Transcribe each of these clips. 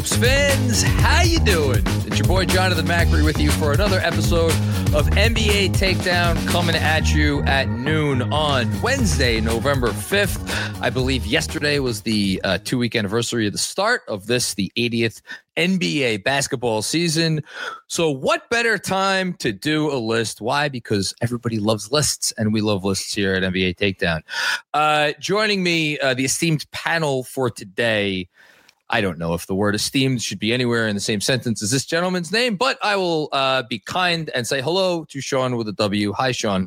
Hoops fans, how you doing? It's your boy Jonathan Macri with you for another episode of NBA Takedown, coming at you at noon on Wednesday, November 5th. I believe yesterday was the 2-week anniversary of the start of this, the 80th NBA basketball season. So what better time to do a list? Why? Because everybody loves lists, and we love lists here at NBA Takedown. Joining me, the esteemed panel for today. I don't know if the word esteemed should be anywhere in the same sentence as this gentleman's name, but I will be kind and say hello to Sean with a W. Hi, Sean.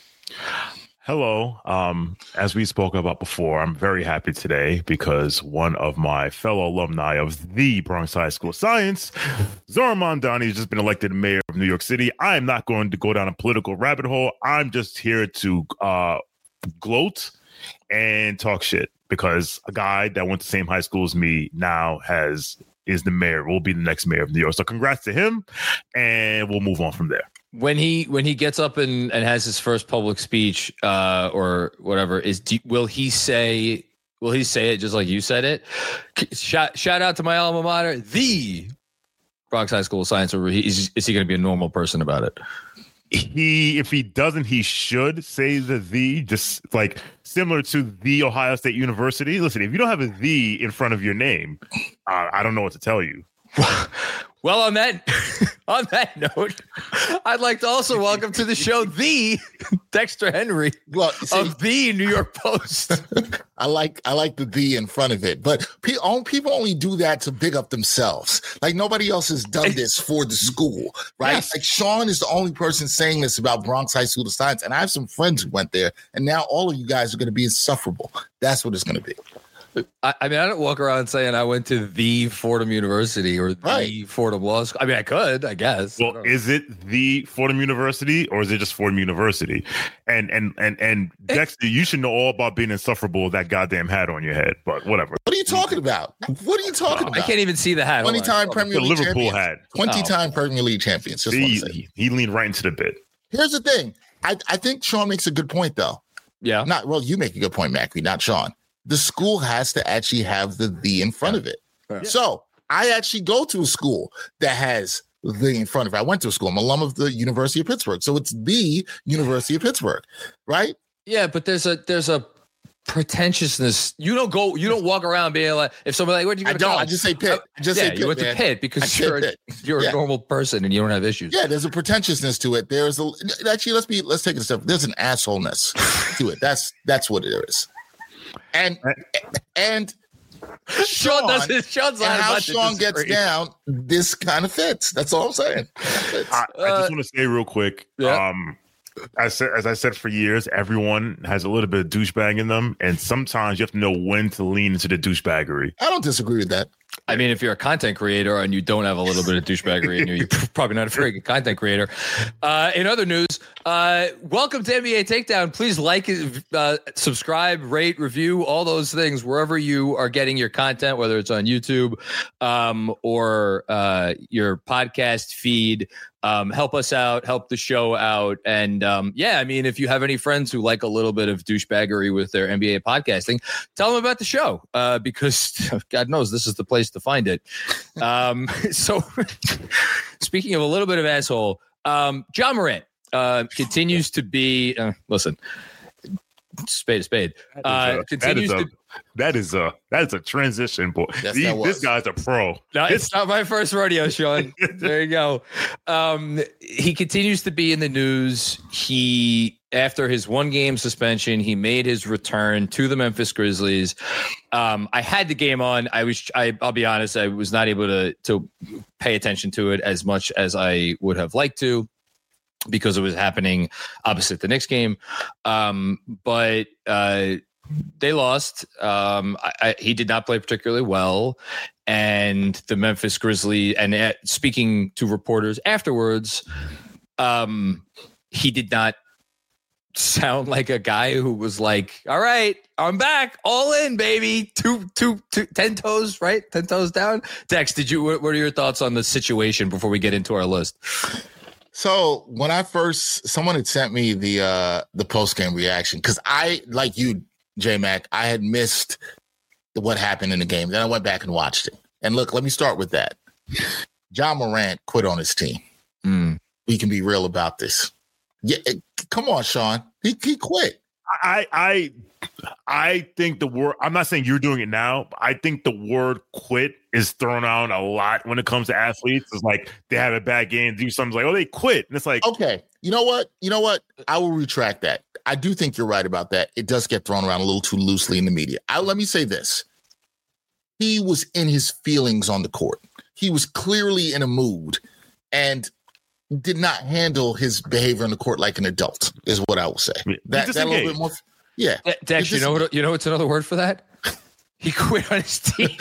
Hello. As we spoke about before, I'm very happy today because one of my fellow alumni of the Bronx High School of Science, Zoran Mondani, has just been elected mayor of New York City. I am not going to go down a political rabbit hole. I'm just here to gloat and talk shit because a guy that went to the same high school as me now is the mayor, will be the next mayor of New York. So congrats to him, and we'll move on from there. When he gets up and has his first public speech or whatever, will he say it just like you said it? Shout out to my alma mater, the Bronx High School of Science, or is he going to be a normal person about it? If he doesn't, he should say the just like similar to the Ohio State University. Listen, if you don't have a "the" in front of your name, I don't know what to tell you. Well, on that note, I'd like to also welcome to the show the Dexter Henry of the New York Post. I like the in front of it, but people only do that to big up themselves. Like nobody else has done this for the school, right? Yes. Like Sean is the only person saying this about Bronx High School of Science, and I have some friends who went there, and now all of you guys are going to be insufferable. That's what it's going to be. I mean, I don't walk around saying I went to the Fordham University or the Fordham Law School. I mean, I could, I guess. Well, is it the Fordham University or is it just Fordham University? And Dexter, you should know all about being insufferable with that goddamn hat on your head. But whatever. What are you talking about? What are you talking about? I can't even see the hat. 20-time Premier League Liverpool champions. 20-time Premier League champions. Just he leaned right into the bit. Here's the thing. I think Sean makes a good point, though. Yeah. You make a good point, Macri, not Sean. The school has to actually have the in front of it. Yeah. So I actually go to a school that has the in front of it. I went to a school. I'm an alum of the University of Pittsburgh. So it's the University of Pittsburgh, right? Yeah, but there's a pretentiousness. You don't walk around being like, if somebody like, where'd you go to college? I just say Pitt. You went to Pitt because you're a normal person and you don't have issues. Yeah, there's a pretentiousness to it. Actually, let's take it a step. There's an assholeness to it. That's what it is. And Sean how Sean gets down, this kind of fits. That's all I'm saying. I just want to say real quick. Yeah. As I said for years, everyone has a little bit of douchebag in them, and sometimes you have to know when to lean into the douchebaggery. I don't disagree with that. I mean, if you're a content creator and you don't have a little bit of douchebaggery in you, you're probably not a very good content creator. In other news, welcome to NBA Takedown. Please like, subscribe, rate, review, all those things wherever you are getting your content, whether it's on YouTube or your podcast feed. Help us out, help the show out. And I mean, if you have any friends who like a little bit of douchebaggery with their NBA podcasting, tell them about the show because God knows this is the place to find it. So speaking of a little bit of asshole, John Morant continues to be, listen, spade. That is a transition, boy. This guy's a pro. No, it's not my first rodeo, Sean. There you go. He continues to be in the news. After his 1-game suspension, he made his return to the Memphis Grizzlies. I had the game on. I'll be honest, I was not able to pay attention to it as much as I would have liked to, because it was happening opposite the Knicks game. But they lost. He did not play particularly well. And the Memphis Grizzlies, and speaking to reporters afterwards, he did not sound like a guy who was like, all right, I'm back, all in, baby. 10 toes, right? 10 toes down. Dex, what are your thoughts on the situation before we get into our list? So when someone had sent me the post-game reaction, because I, like you, J-Mac, I had missed what happened in the game. Then I went back and watched it. And look, let me start with that. Ja Morant quit on his team. We can be real about this. Yeah, come on, Sean. He quit. I think the word, I'm not saying you're doing it now, but I think the word quit is thrown out a lot when it comes to athletes. It's like they have a bad game, do something like, oh, they quit. And it's like, okay, you know what? I will retract that. I do think you're right about that. It does get thrown around a little too loosely in the media. Let me say this. He was in his feelings on the court. He was clearly in a mood and did not handle his behavior on the court like an adult, is what I will say. That a little bit more. Yeah. Dex, you know what's another word for that? He quit on his team.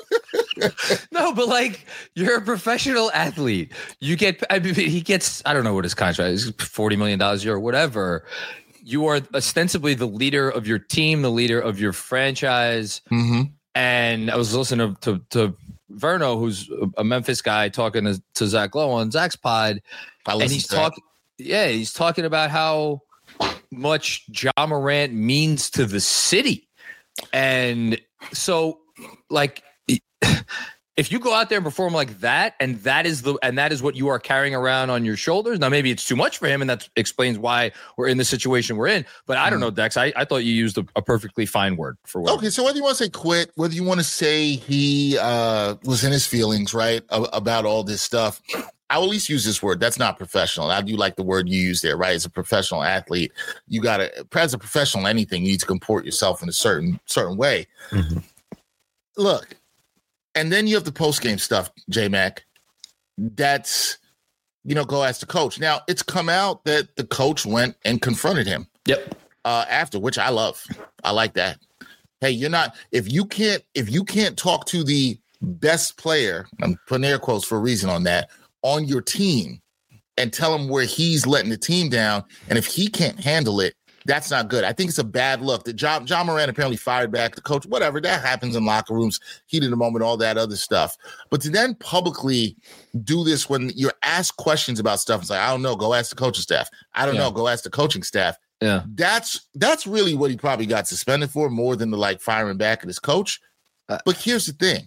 No, but like, you're a professional athlete. He gets, I don't know what his contract is, $40 million a year or whatever. You are ostensibly the leader of your team, the leader of your franchise. Mm-hmm. And I was listening to Verno, who's a Memphis guy, talking to Zach Lowe on Zach's pod. And he's talking about how much Ja Morant means to the city. And so, like, if you go out there and perform like that, and that is what you are carrying around on your shoulders. Now, maybe it's too much for him, and that explains why we're in the situation we're in. But I don't know, Dex. I thought you used a perfectly fine word for what. Okay, so whether you want to say quit, whether you want to say he was in his feelings, right, about all this stuff, I will at least use this word. That's not professional. I do like the word you use there, right? As a professional athlete, you got to, as a professional anything, you need to comport yourself in a certain way. Mm-hmm. Look. And then you have the post-game stuff, J-Mac. That's, go ask the coach. Now, it's come out that the coach went and confronted him. Yep. After, which I love. I like that. Hey, if you can't talk to the best player, I'm putting air quotes for a reason on that, on your team and tell him where he's letting the team down, and if he can't handle it, that's not good. I think it's a bad look. That Ja Morant apparently fired back the coach. Whatever, that happens in locker rooms, heat of the moment, all that other stuff. But to then publicly do this when you're asked questions about stuff, it's like, I don't know, go ask the coaching staff. I don't know, go ask the coaching staff. Yeah, that's really what he probably got suspended for, more than the firing back at his coach. But here's the thing: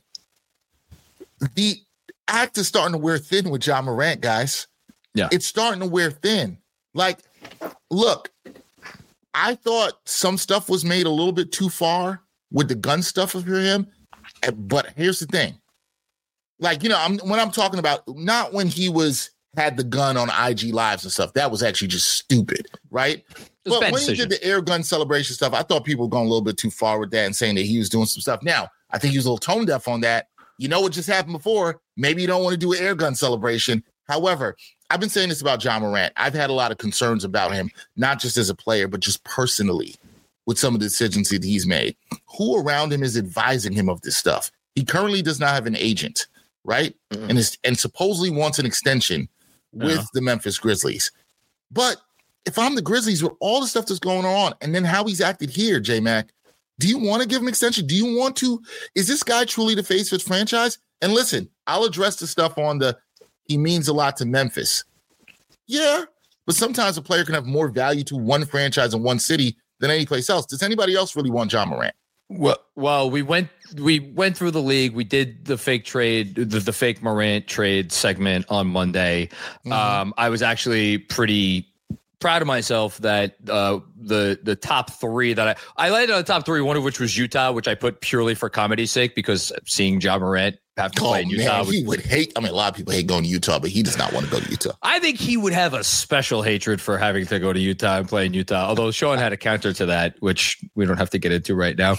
the act is starting to wear thin with Ja Morant, guys. Yeah, it's starting to wear thin. Look. I thought some stuff was made a little bit too far with the gun stuff for him. But here's the thing. When I'm talking about, not when he had the gun on IG Lives and stuff, that was actually just stupid, right? But when he did the air gun celebration stuff, I thought people were going a little bit too far with that and saying that he was doing some stuff. Now, I think he was a little tone deaf on that. You know what just happened before? Maybe you don't want to do an air gun celebration. However, I've been saying this about Ja Morant. I've had a lot of concerns about him, not just as a player, but just personally with some of the decisions that he's made. Who around him is advising him of this stuff? He currently does not have an agent, right? Mm-hmm. And supposedly wants an extension with the Memphis Grizzlies. But if I'm the Grizzlies with all the stuff that's going on, and then how he's acted here, J-Mac, do you want to give him an extension? Do you want to? Is this guy truly the face of his franchise? And listen, I'll address the stuff on he means a lot to Memphis. Yeah, but sometimes a player can have more value to one franchise in one city than any place else. Does anybody else really want Ja Morant? Well, we went through the league. We did the fake trade, the fake Morant trade segment on Monday. Mm-hmm. I was actually pretty proud of myself that the top three that I landed on the top three, one of which was Utah, which I put purely for comedy's sake because seeing Ja Morant have to play in Utah. Man, he would hate. I mean, a lot of people hate going to Utah, but he does not want to go to Utah. I think he would have a special hatred for having to go to Utah and play in Utah. Although Sean had a counter to that, which we don't have to get into right now.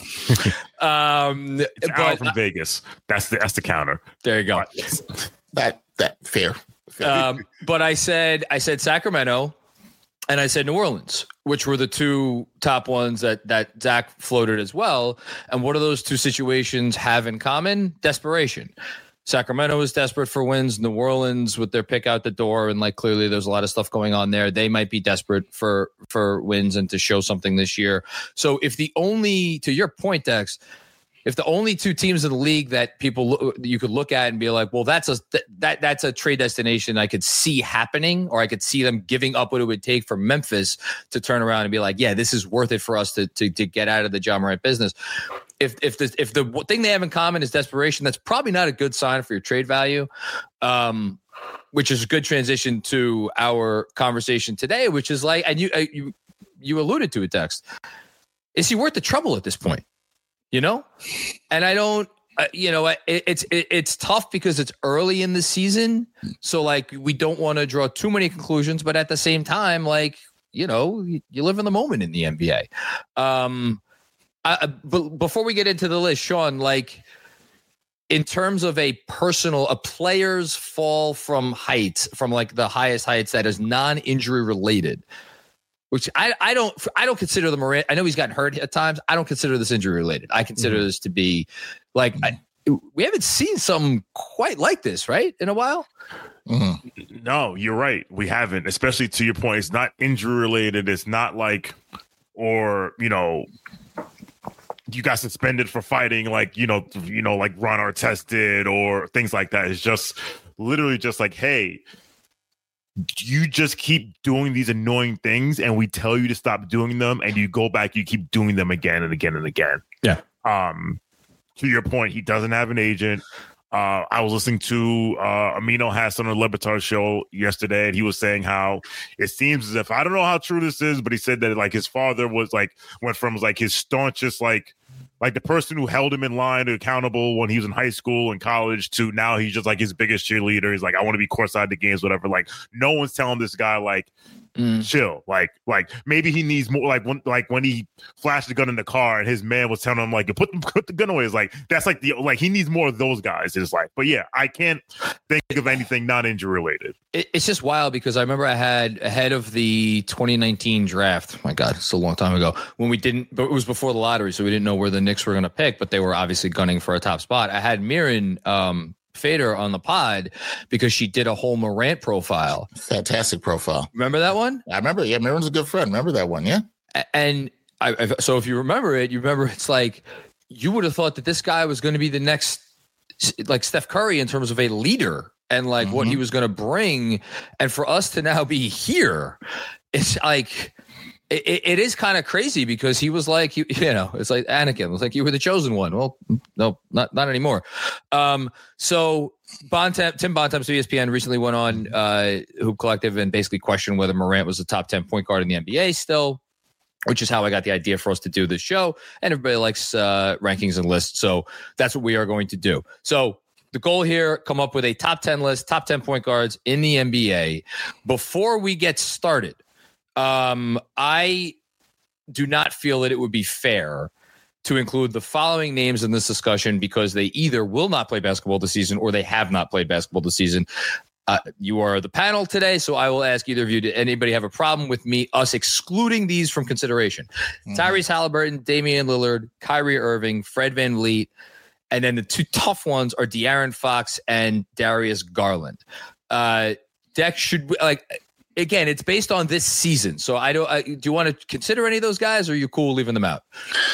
It's out from Vegas. That's the counter. There you go. That fair. But I said Sacramento. And I said New Orleans, which were the two top ones that Zach floated as well. And what do those two situations have in common? Desperation. Sacramento is desperate for wins. New Orleans, with their pick out the door, and clearly there's a lot of stuff going on there. They might be desperate for wins and to show something this year. So if to your point, Dex, if the only two teams in the league that you could look at and be like, well, that's a trade destination I could see happening, or I could see them giving up what it would take for Memphis to turn around and be like, yeah, this is worth it for us to get out of the Ja Morant business. if the thing they have in common is desperation, that's probably not a good sign for your trade value. Which is a good transition to our conversation today, which is like, and you alluded to it, Dex. Is he worth the trouble at this point? You know, and I don't. It's tough because it's early in the season, so like we don't want to draw too many conclusions, but at the same time, like you live in the moment in the NBA. But before we get into the list, Sean, like in terms of a player's fall from heights, from like the highest heights that is non-injury related, which I don't consider the Morant. I know he's gotten hurt at times. I don't consider this injury related. I consider this to be like we haven't seen something quite like this, right, in a while. No, you're right. We haven't, especially to your point. It's not injury related. It's not like, or you got suspended for fighting, like like Ron Artest did, or things like that. It's just literally just like, hey, you just keep doing these annoying things, and we tell you to stop doing them, and you go back, you keep doing them again and again and again. Yeah. To your point, he doesn't have an agent. I was listening to Amino Hassan on the Le Batard show yesterday, and he was saying how it seems as if, I don't know how true this is, but he said that like his father went from like his staunchest like the person who held him in line accountable when he was in high school and college to now he's just like his biggest cheerleader. He's like, I want to be courtside the games, whatever. Like no one's telling this guy like chill. Like maybe he needs more. Like when he flashed the gun in the car and his man was telling him like, put the gun away. It's like that's like he needs more of those guys in his life. But yeah, I can't think of anything not injury related. It's just wild because I remember I had ahead of the 2019 draft. My God, it's a long time ago when we didn't, but it was before the lottery, so we didn't know where the Knicks were going to pick, but they were obviously gunning for a top spot. I had Mirren Fader on the pod because she did a whole Morant profile. Fantastic profile. Remember that one? I remember. Yeah, Mirren's a good friend. Remember that one? Yeah. And so if you remember it, it's like you would have thought that this guy was going to be the next like Steph Curry in terms of a leader and like what he was going to bring. And for us to now be here, it's like it is kind of crazy because he was like, it's like Anakin. It was like you were the chosen one. Well, no, not anymore. So Tim Bontemps of ESPN recently went on Hoop Collective and basically questioned whether Morant was a top 10 point guard in the NBA still, which is how I got the idea for us to do this show. And everybody likes rankings and lists. So that's what we are going to do. So the goal here, come up with a top 10 list, top 10 point guards in the NBA. Before we get started, I do not feel that it would be fair to include the following names in this discussion because they either will not play basketball this season or they have not played basketball this season. You are the panel today, so I will ask either of you, did anybody have a problem with us excluding these from consideration? Tyrese Halliburton, Damian Lillard, Kyrie Irving, Fred VanVleet, and then the two tough ones are De'Aaron Fox and Darius Garland. Dex should again, it's based on this season. So do you want to consider any of those guys or are you cool leaving them out?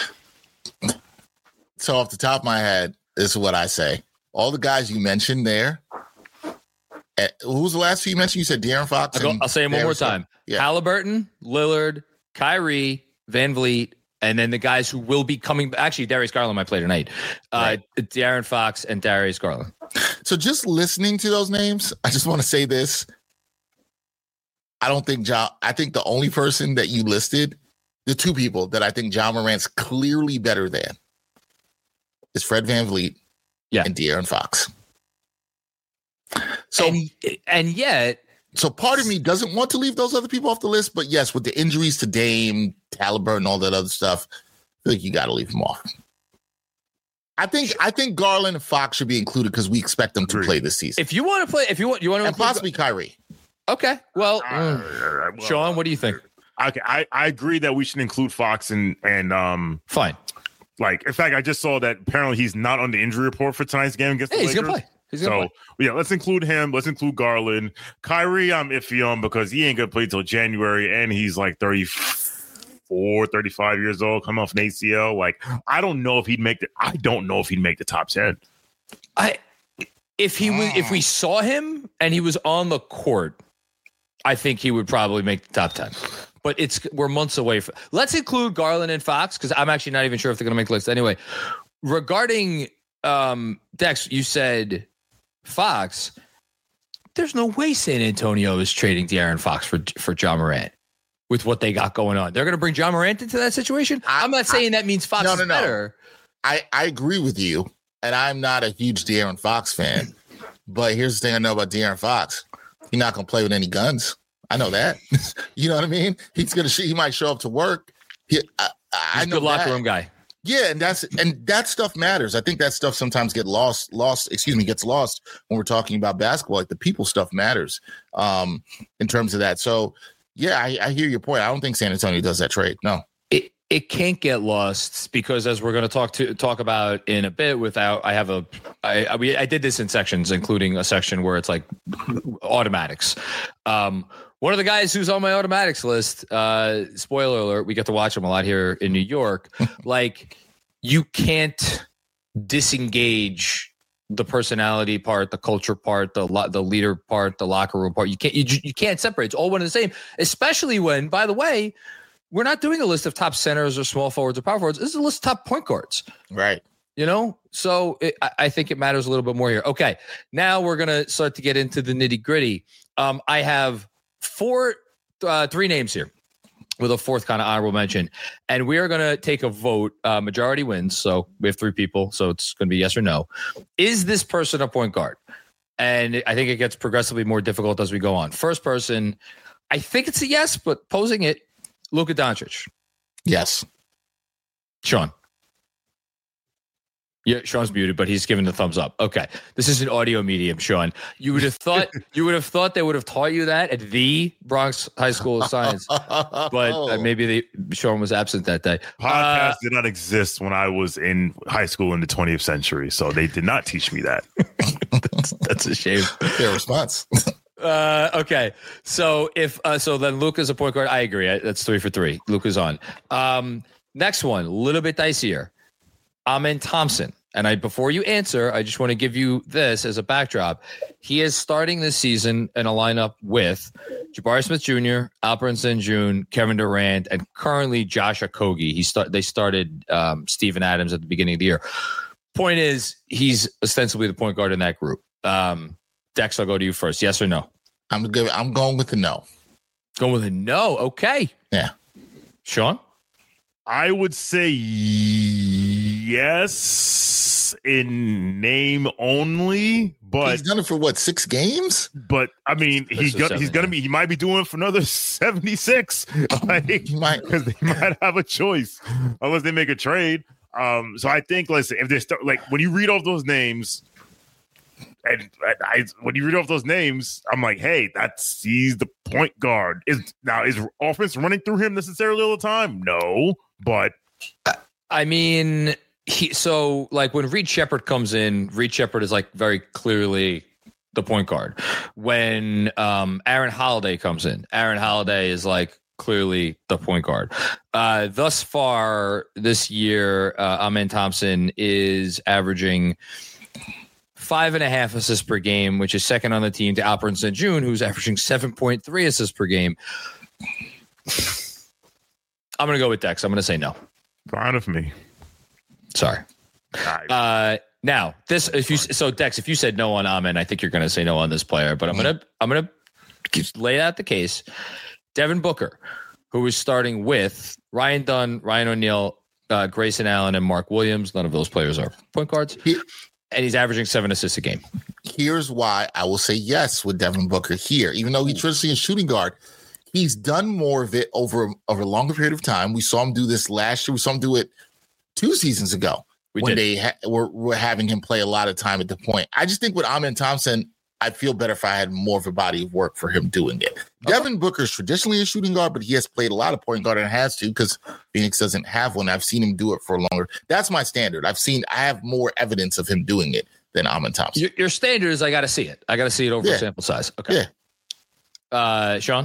So off the top of my head, this is what I say. All the guys you mentioned there. Who was the last two you mentioned? You said De'Aaron Fox. I'll say them one more time. Yeah. Halliburton, Lillard, Kyrie, VanVleet, and then the guys who will be coming. Actually, Darius Garland might play tonight. Right. De'Aaron Fox and Darius Garland. So just listening to those names, I just want to say this. I think the only person that you listed, the two people that I think Ja Morant's clearly better than is Fred VanVleet and De'Aaron Fox. So and yet, so part of me doesn't want to leave those other people off the list, but yes, with the injuries to Dame, Halliburton, all that other stuff, I feel like you got to leave them off. I think Garland and Fox should be included because we expect them to play this season. If you want to play, you want to, and possibly Kyrie. Okay, well, Sean, what do you think? Okay, I agree that we should include Fox and fine. Like, in fact, I just saw that apparently he's not on the injury report for tonight's game against the Lakers. He's gonna play. Yeah, let's include him. Let's include Garland. Kyrie, I'm iffy on because he ain't gonna play till January, and he's like 34, 35 years old, coming off an ACL. Like, I don't know if he'd make the top 10. If we saw him and he was on the court, I think he would probably make the top 10. but we're months away. Let's include Garland and Fox because I'm actually not even sure if they're going to make the list anyway. Regarding Dex, you said Fox. There's no way San Antonio is trading De'Aaron Fox for Ja Morant with what they got going on. They're going to bring Ja Morant into that situation. I'm not saying that means Fox is better. I agree with you, and I'm not a huge De'Aaron Fox fan. But here's the thing I know about De'Aaron Fox: he's not going to play with any guns. I know that. You know what I mean? He's going to. He might show up to work. I know good locker room guy. Yeah, and that stuff matters. I think that stuff sometimes gets lost when we're talking about basketball. Like the people stuff matters in terms of that. So yeah, I hear your point. I don't think San Antonio does that trade. No. It can't get lost because as we're going to talk about in a bit I did this in sections, including a section where it's like automatics. One of the guys who's on my automatics list, spoiler alert, we get to watch him a lot here in New York. Like you can't disengage the personality part, the culture part, the leader part, the locker room part. You can't separate. It's all one and the same, especially when, by the way, we're not doing a list of top centers or small forwards or power forwards. This is a list of top point guards. Right. You know, so I think it matters a little bit more here. Okay. Now we're going to start to get into the nitty gritty. I have three names here with a fourth kind of honorable mention. And we are going to take a vote. Majority wins. So we have three people. So it's going to be yes or no. Is this person a point guard? And I think it gets progressively more difficult as we go on. First person, I think it's a yes, but posing it, Luka Doncic. Yes. Sean. Yeah, Sean's muted, but he's giving the thumbs up. Okay. This is an audio medium, Sean. You would have thought they would have taught you that at the Bronx High School of Science. But maybe Sean was absent that day. Podcasts did not exist when I was in high school in the 20th century, so they did not teach me that. That's a shame. Fair response. Okay. So then Luka's a point guard. I agree. That's 3 for 3. Luka's on. Next one, a little bit dicier. Amen Thompson. And before you answer, I just want to give you this as a backdrop. He is starting this season in a lineup with Jabari Smith Jr., Alperen Sengun, Kevin Durant, and currently Josh Okogie. They started Steven Adams at the beginning of the year. Point is, he's ostensibly the point guard in that group. Dex, I'll go to you first. Yes or no? I'm going with the no. Going with a no. Okay. Yeah. Sean? I would say yes in name only, but he's done it for what, 6 games? But I mean, he might be doing it for another 76. He might, because they might have a choice unless they make a trade. So I think, listen, if they start, like, when you read off those names, when you read off those names, I'm like, hey, he's the point guard. Is offense running through him necessarily all the time? No, but I mean, when Reed Shepherd comes in, Reed Shepherd is like very clearly the point guard. When Aaron Holiday comes in, Aaron Holiday is like clearly the point guard. Thus far this year, Amen Thompson is averaging 5.5 assists per game, which is second on the team to Alperen Sengun, who's averaging 7.3 assists per game. I'm going to go with Dex. I'm going to say no. Fine with me. Sorry. Now, Dex, if you said no on Amen, I think you're going to say no on this player. But I'm going to lay out the case. Devin Booker, who is starting with Ryan Dunn, Ryan O'Neal, Grayson Allen, and Mark Williams. None of those players are point guards. And he's averaging 7 assists a game. Here's why I will say yes with Devin Booker here. Even though he's traditionally a shooting guard, he's done more of it over a longer period of time. We saw him do this last year. We saw him do it 2 seasons ago they were having him play a lot of time at the point. I just think with Amen Thompson, I'd feel better if I had more of a body of work for him doing it. Okay. Devin Booker is traditionally a shooting guard, but he has played a lot of point guard and has to because Phoenix doesn't have one. I've seen him do it for longer. That's my standard. I have more evidence of him doing it than Amen Thompson. Your standard is I got to see it. I got to see it over a sample size. Okay. Yeah. Sean?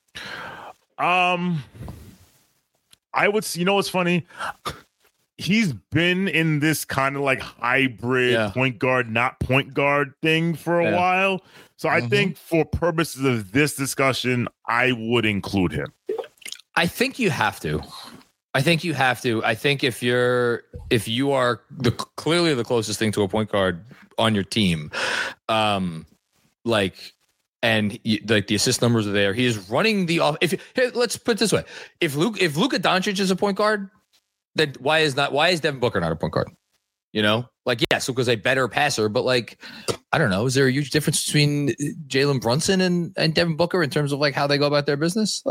I would, what's funny? He's been in this kind of like hybrid point guard, not point guard thing for a while. So I think for purposes of this discussion, I would include him. I think you have to. I think if you are clearly the closest thing to a point guard on your team, and the assist numbers are there. He is running the off. Let's put it this way: if Luka Doncic is a point guard, then why is Devin Booker not a point guard? Yes, because a better passer, but I don't know. Is there a huge difference between Jalen Brunson and Devin Booker in terms of how they go about their business?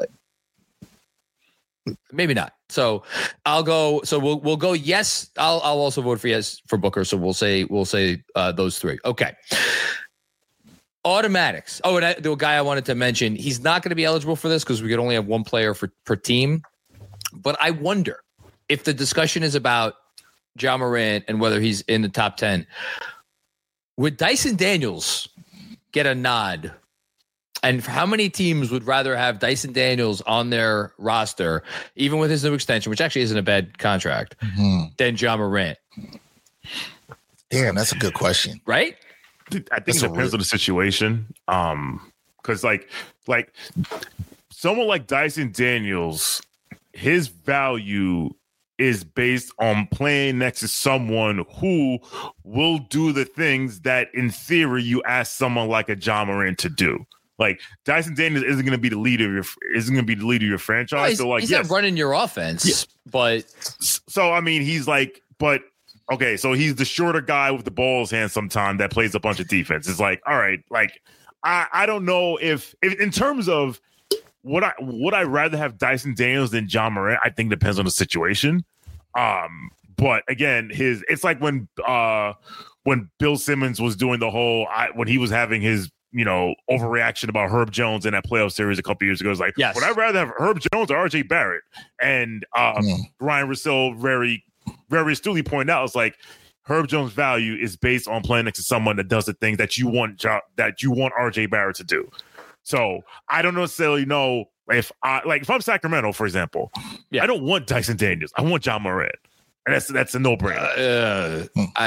Maybe not. So I'll go. So we'll go yes. I'll also vote for yes for Booker. So we'll say those three. Okay. Automatics. Oh, and the guy I wanted to mention, he's not going to be eligible for this because we could only have one player per team. But I wonder if the discussion is about Ja Morant and whether he's in the top 10. Would Dyson Daniels get a nod? And how many teams would rather have Dyson Daniels on their roster, even with his new extension, which actually isn't a bad contract, than Ja Morant? Damn, that's a good question. Right? I think it depends on the situation. Because like someone like Dyson Daniels, his value is based on playing next to someone who will do the things that, in theory, you ask someone like a Ja Morant to do. Dyson Daniels isn't going to be the leader of your franchise. Well, he's not running your offense, but so I mean, he's okay. So he's the shorter guy with the ball in his hand sometimes that plays a bunch of defense. It's all right. I don't know if in terms of would I rather have Dyson Daniels than Ja Morant? I think it depends on the situation. But again, it's like when Bill Simmons was doing the whole when he was having his overreaction about Herb Jones in that playoff series a couple years ago. It's yes. Would I rather have Herb Jones or RJ Barrett? And Ryan Russell very, very astutely pointed out, it's Herb Jones' value is based on playing next to someone that does the things that you want RJ Barrett to do. So I don't necessarily know if I'm Sacramento, for example, I don't want Dyson Daniels. I want Ja Morant. And that's a no-brainer.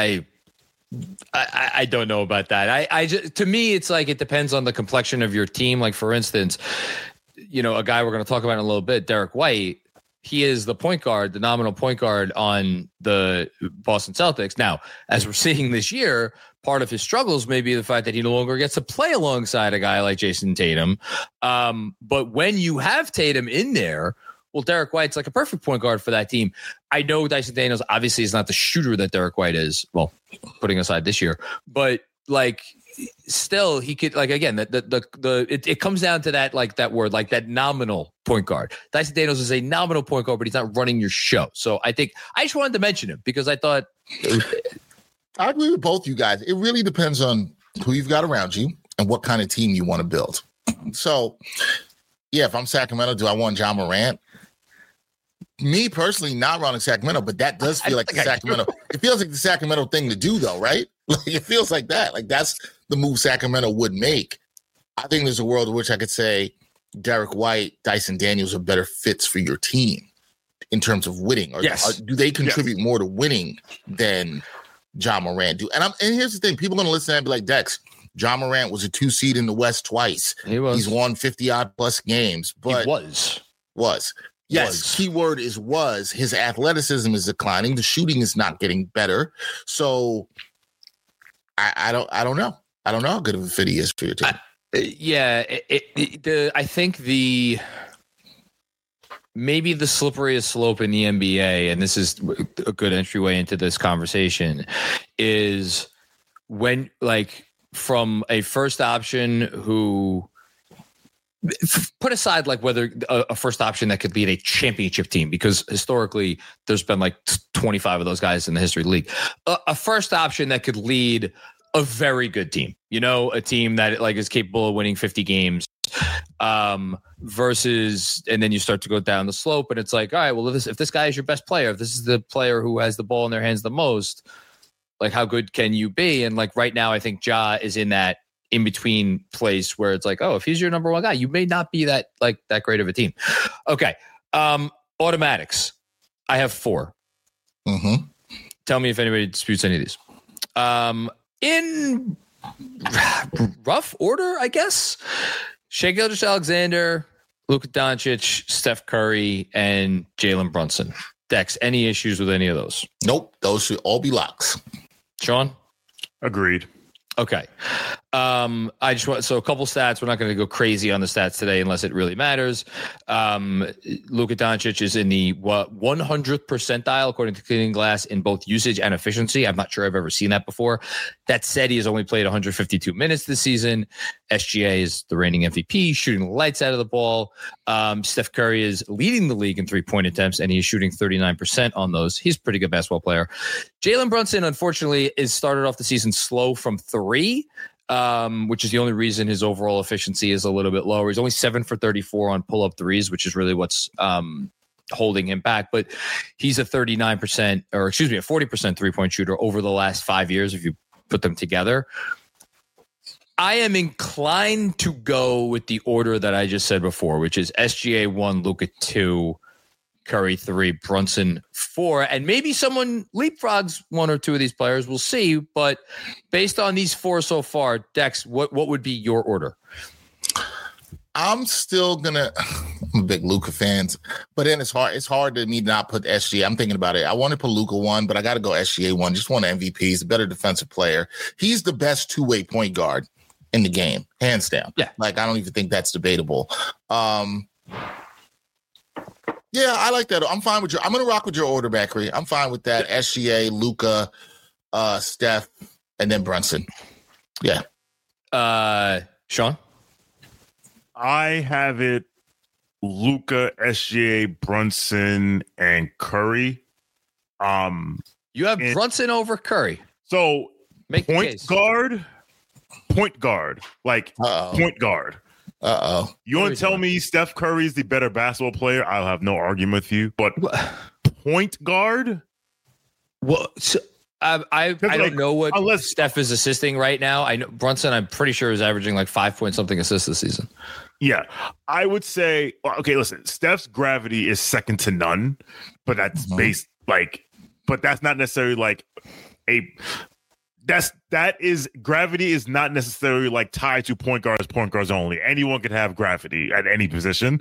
I don't know about that. I just, to me, it's it depends on the complexion of your team. For instance, a guy we're going to talk about in a little bit, Derek White, he is the point guard, the nominal point guard on the Boston Celtics. Now, as we're seeing this year, part of his struggles may be the fact that he no longer gets to play alongside a guy like Jason Tatum. But when you have Tatum in there, well, Derek White's a perfect point guard for that team. I know Dyson Daniels obviously is not the shooter that Derek White is. Well, putting aside this year, but still he could again, it comes down to that, that word, that nominal point guard. Dyson Daniels is a nominal point guard, but he's not running your show. So I think I just wanted to mention him because I thought I agree with both you guys. It really depends on who you've got around you and what kind of team you want to build. So yeah, if I'm Sacramento, do I want Ja Morant? Me personally, not running Sacramento, but that does feel like the Sacramento. It feels like the Sacramento thing to do, though, right? It feels like that. That's the move Sacramento would make. I think there's a world in which I could say Derek White, Dyson Daniels are better fits for your team in terms of winning. Or do they contribute more to winning than Ja Morant do? And here's the thing: people are going to listen and be like, Dex, Ja Morant was a 2 seed in the West twice. He was. He's won 50-odd plus games, but he was. Yes, keyword is was. His athleticism is declining. The shooting is not getting better. So I don't know. I don't know how good of a fit he is for your team. I think maybe the slipperiest slope in the NBA, and this is a good entryway into this conversation, is when from a first option who put aside whether a first option that could lead a championship team, because historically there's been 25 of those guys in the history of the league. A first option that could lead a very good team, a team that is capable of winning 50 games versus, and then you start to go down the slope and it's all right, well, if this guy is your best player, if this is the player who has the ball in their hands the most, how good can you be? And right now I think Ja is in that in between place where it's if he's your number one guy, you may not be that great of a team. Okay. Automatics. I have 4. Mm-hmm. Tell me if anybody disputes any of these. In rough order, I guess. Shai Gilgeous-Alexander, Luka Doncic, Steph Curry, and Jalen Brunson. Dex, any issues with any of those? Nope. Those should all be locks. Sean? Agreed. Okay. I just want, so a couple stats. We're not going to go crazy on the stats today unless it really matters. Luka Doncic is in the 100th percentile according to Cleaning Glass in both usage and efficiency. I'm not sure I've ever seen that before. That said, he has only played 152 minutes this season. SGA is the reigning MVP, shooting the lights out of the ball. Steph Curry is leading the league in 3-point attempts, and he is shooting 39% on those. He's a pretty good basketball player. Jalen Brunson, unfortunately, is started off the season slow from 3, which is the only reason his overall efficiency is a little bit lower. He's only 7 for 34 on pull-up threes, which is really what's holding him back. But he's a 39%, or excuse me, a 40% three-point shooter over the last 5 years if you put them together. I am inclined to go with the order that I just said before, which is SGA 1, Luka 2, Curry 3, Brunson 4, and maybe someone leapfrogs 1 or 2 of these players. We'll see. But based on these 4 so far, Dex, what would be your order? I'm still gonna. I'm a big Luka fan, but then it's hard. It's hard to me not put SGA. I'm thinking about it. I want to put Luka 1, but I got to go SGA 1. Just want an MVP. He's a better defensive player. He's the best two-way point guard in the game, hands down. Yeah, like I don't even think that's debatable. Yeah, I like that. I'm fine with I'm gonna rock with your order, Bakary. I'm fine with that. SGA, Luka, Steph, and then Brunson. Yeah. Sean? I have it Luka, SGA, Brunson, and Curry. You have Brunson over Curry. So make point guard, like point guard. You want to tell me Steph Curry is the better basketball player? I'll have no argument with you. But point guard? Well, so I don't know what Steph is assisting right now. I know Brunson, I'm pretty sure, is averaging like 5-point-something assists this season. Yeah, I would say, okay, listen, Steph's gravity is second to none, but that's based but that's not necessarily like gravity is not necessarily like tied to point guards only. Anyone can have gravity at any position.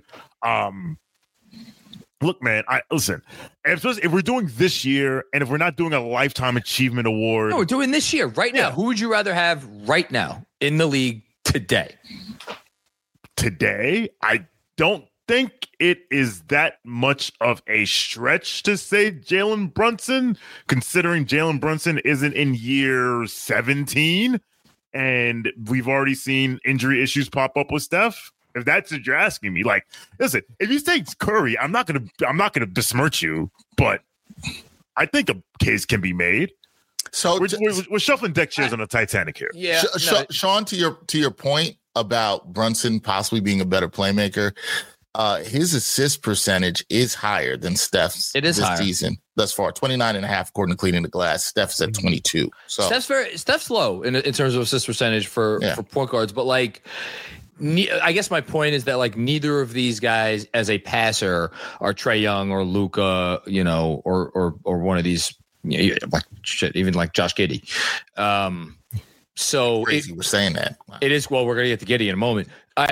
Look, man, listen, if we're doing this year and if we're not doing a lifetime achievement award. No, we're doing this year right now. Who would you rather have right now in the league today? Today, I don't think it is that much of a stretch to say Jalen Brunson, considering Jalen Brunson isn't in year 17 and we've already seen injury issues pop up with Steph. If that's what you're asking me, like, listen, if you say it's Curry, I'm not gonna besmirch you, but I think a case can be made. So we're shuffling deck chairs on the Titanic here. Yeah, Sean, to your point about Brunson possibly being a better playmaker, his assist percentage is higher than Steph's this season thus far. 29.5 according to Cleaning the Glass. Steph's at 22. So Steph's low in terms of assist percentage for point guards, but like. I guess my point is that like neither of these guys as a passer are Trae Young or Luka, or one of these, like shit, even like Josh Giddey. So crazy we're saying that. Wow. It is. Well, we're gonna get to Giddey in a moment.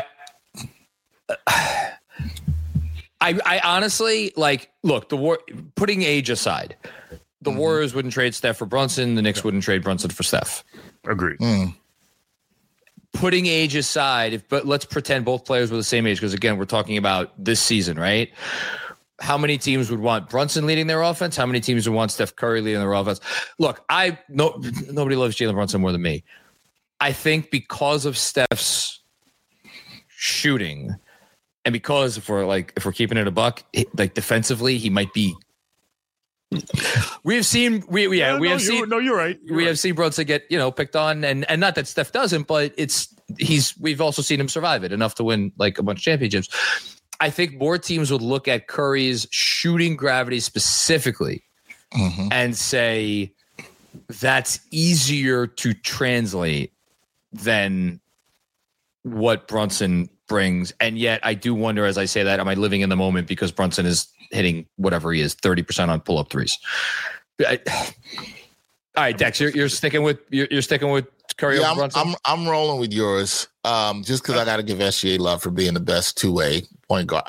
I honestly look, putting age aside, the Warriors wouldn't trade Steph for Brunson. The Knicks wouldn't trade Brunson for Steph. Agreed. Putting age aside, but let's pretend both players were the same age, because again, we're talking about this season, right? How many teams would want Brunson leading their offense? How many teams would want Steph Curry leading their offense? Look, nobody loves Jalen Brunson more than me. I think because of Steph's shooting, and because if we're keeping it a buck, like defensively, he might be. You're right. We have seen Brunson get picked on, and not that Steph doesn't, but we've also seen him survive it enough to win like a bunch of championships. I think more teams would look at Curry's shooting gravity specifically and say that's easier to translate than what Brunson brings. And yet I do wonder, as I say that, am I living in the moment because Brunson is hitting whatever he is, 30% on pull-up threes? All right, Dex, you're sticking with Curry over Brunson? I'm rolling with yours. Just because I got to give SGA love for being the best two-way point guard.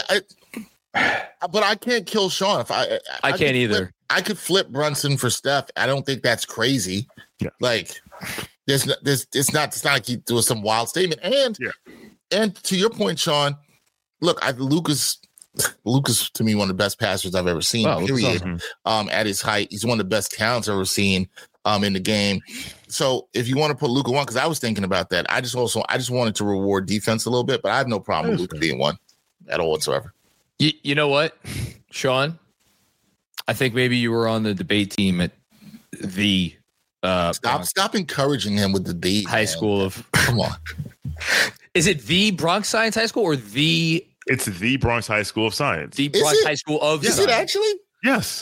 But I can't kill Sean. If I can't either. I could flip Brunson for Steph. I don't think that's crazy. Yeah. Like, it's not like he doing some wild statement. And to your point, Sean, look, Lucas to me one of the best passers I've ever seen. Wow, period. At his height, he's one of the best talents I've ever seen in the game. So if you want to put Luka one, because I was thinking about that, I just wanted to reward defense a little bit, but I have no problem with Luka being one at all whatsoever. You know what, Sean? I think maybe you were on the debate team at the stop encouraging him with the D high school of. Come on, is it the Bronx Science High School or the? It's the Bronx High School of Science. The Bronx High School of Is Science. it actually? Yes.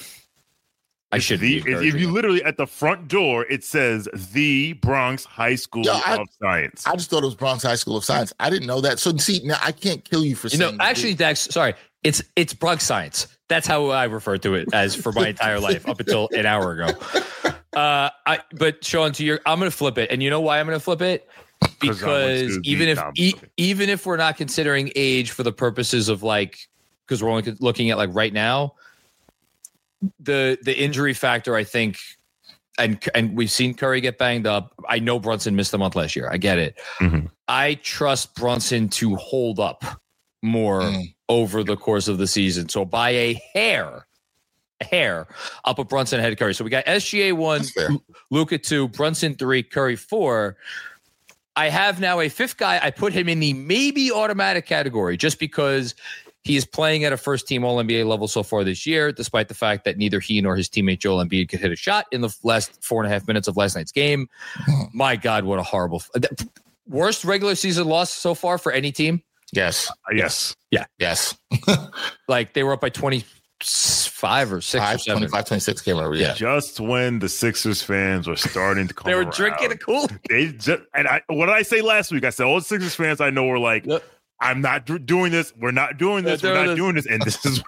I should be. If you literally at the front door, it says the Bronx High School of Science. I just thought it was Bronx High School of Science. I didn't know that. So see, now I can't kill you for saying. Actually, Dex, sorry, it's Bronx Science. That's how I refer to it as for my entire life up until an hour ago. But Sean, I'm going to flip it, and you know why I'm going to flip it? Because even if we're not considering age for the purposes of because we're only looking at right now. The injury factor, I think, and we've seen Curry get banged up. I know Brunson missed a month last year. I get it. Mm-hmm. I trust Brunson to hold up more over the course of the season. So by a hair, I'll put Brunson ahead of Curry. So we got SGA 1, Luka 2, Brunson 3, Curry 4. I have now a fifth guy. I put him in the maybe automatic category just because he is playing at a first-team All-NBA level so far this year, despite the fact that neither he nor his teammate Joel Embiid could hit a shot in the last 4.5 minutes of last night's game. My God, what a horrible worst regular season loss so far for any team. Yes. Yeah. Yes. They were up by 25 or 6 or 7. 25, 26 came over. Yeah. Just when the Sixers fans were starting to come they were around, drinking a cool. What did I say last week? I said all the Sixers fans I know were like, I'm not doing this. We're not doing this. We're not doing this. And this is.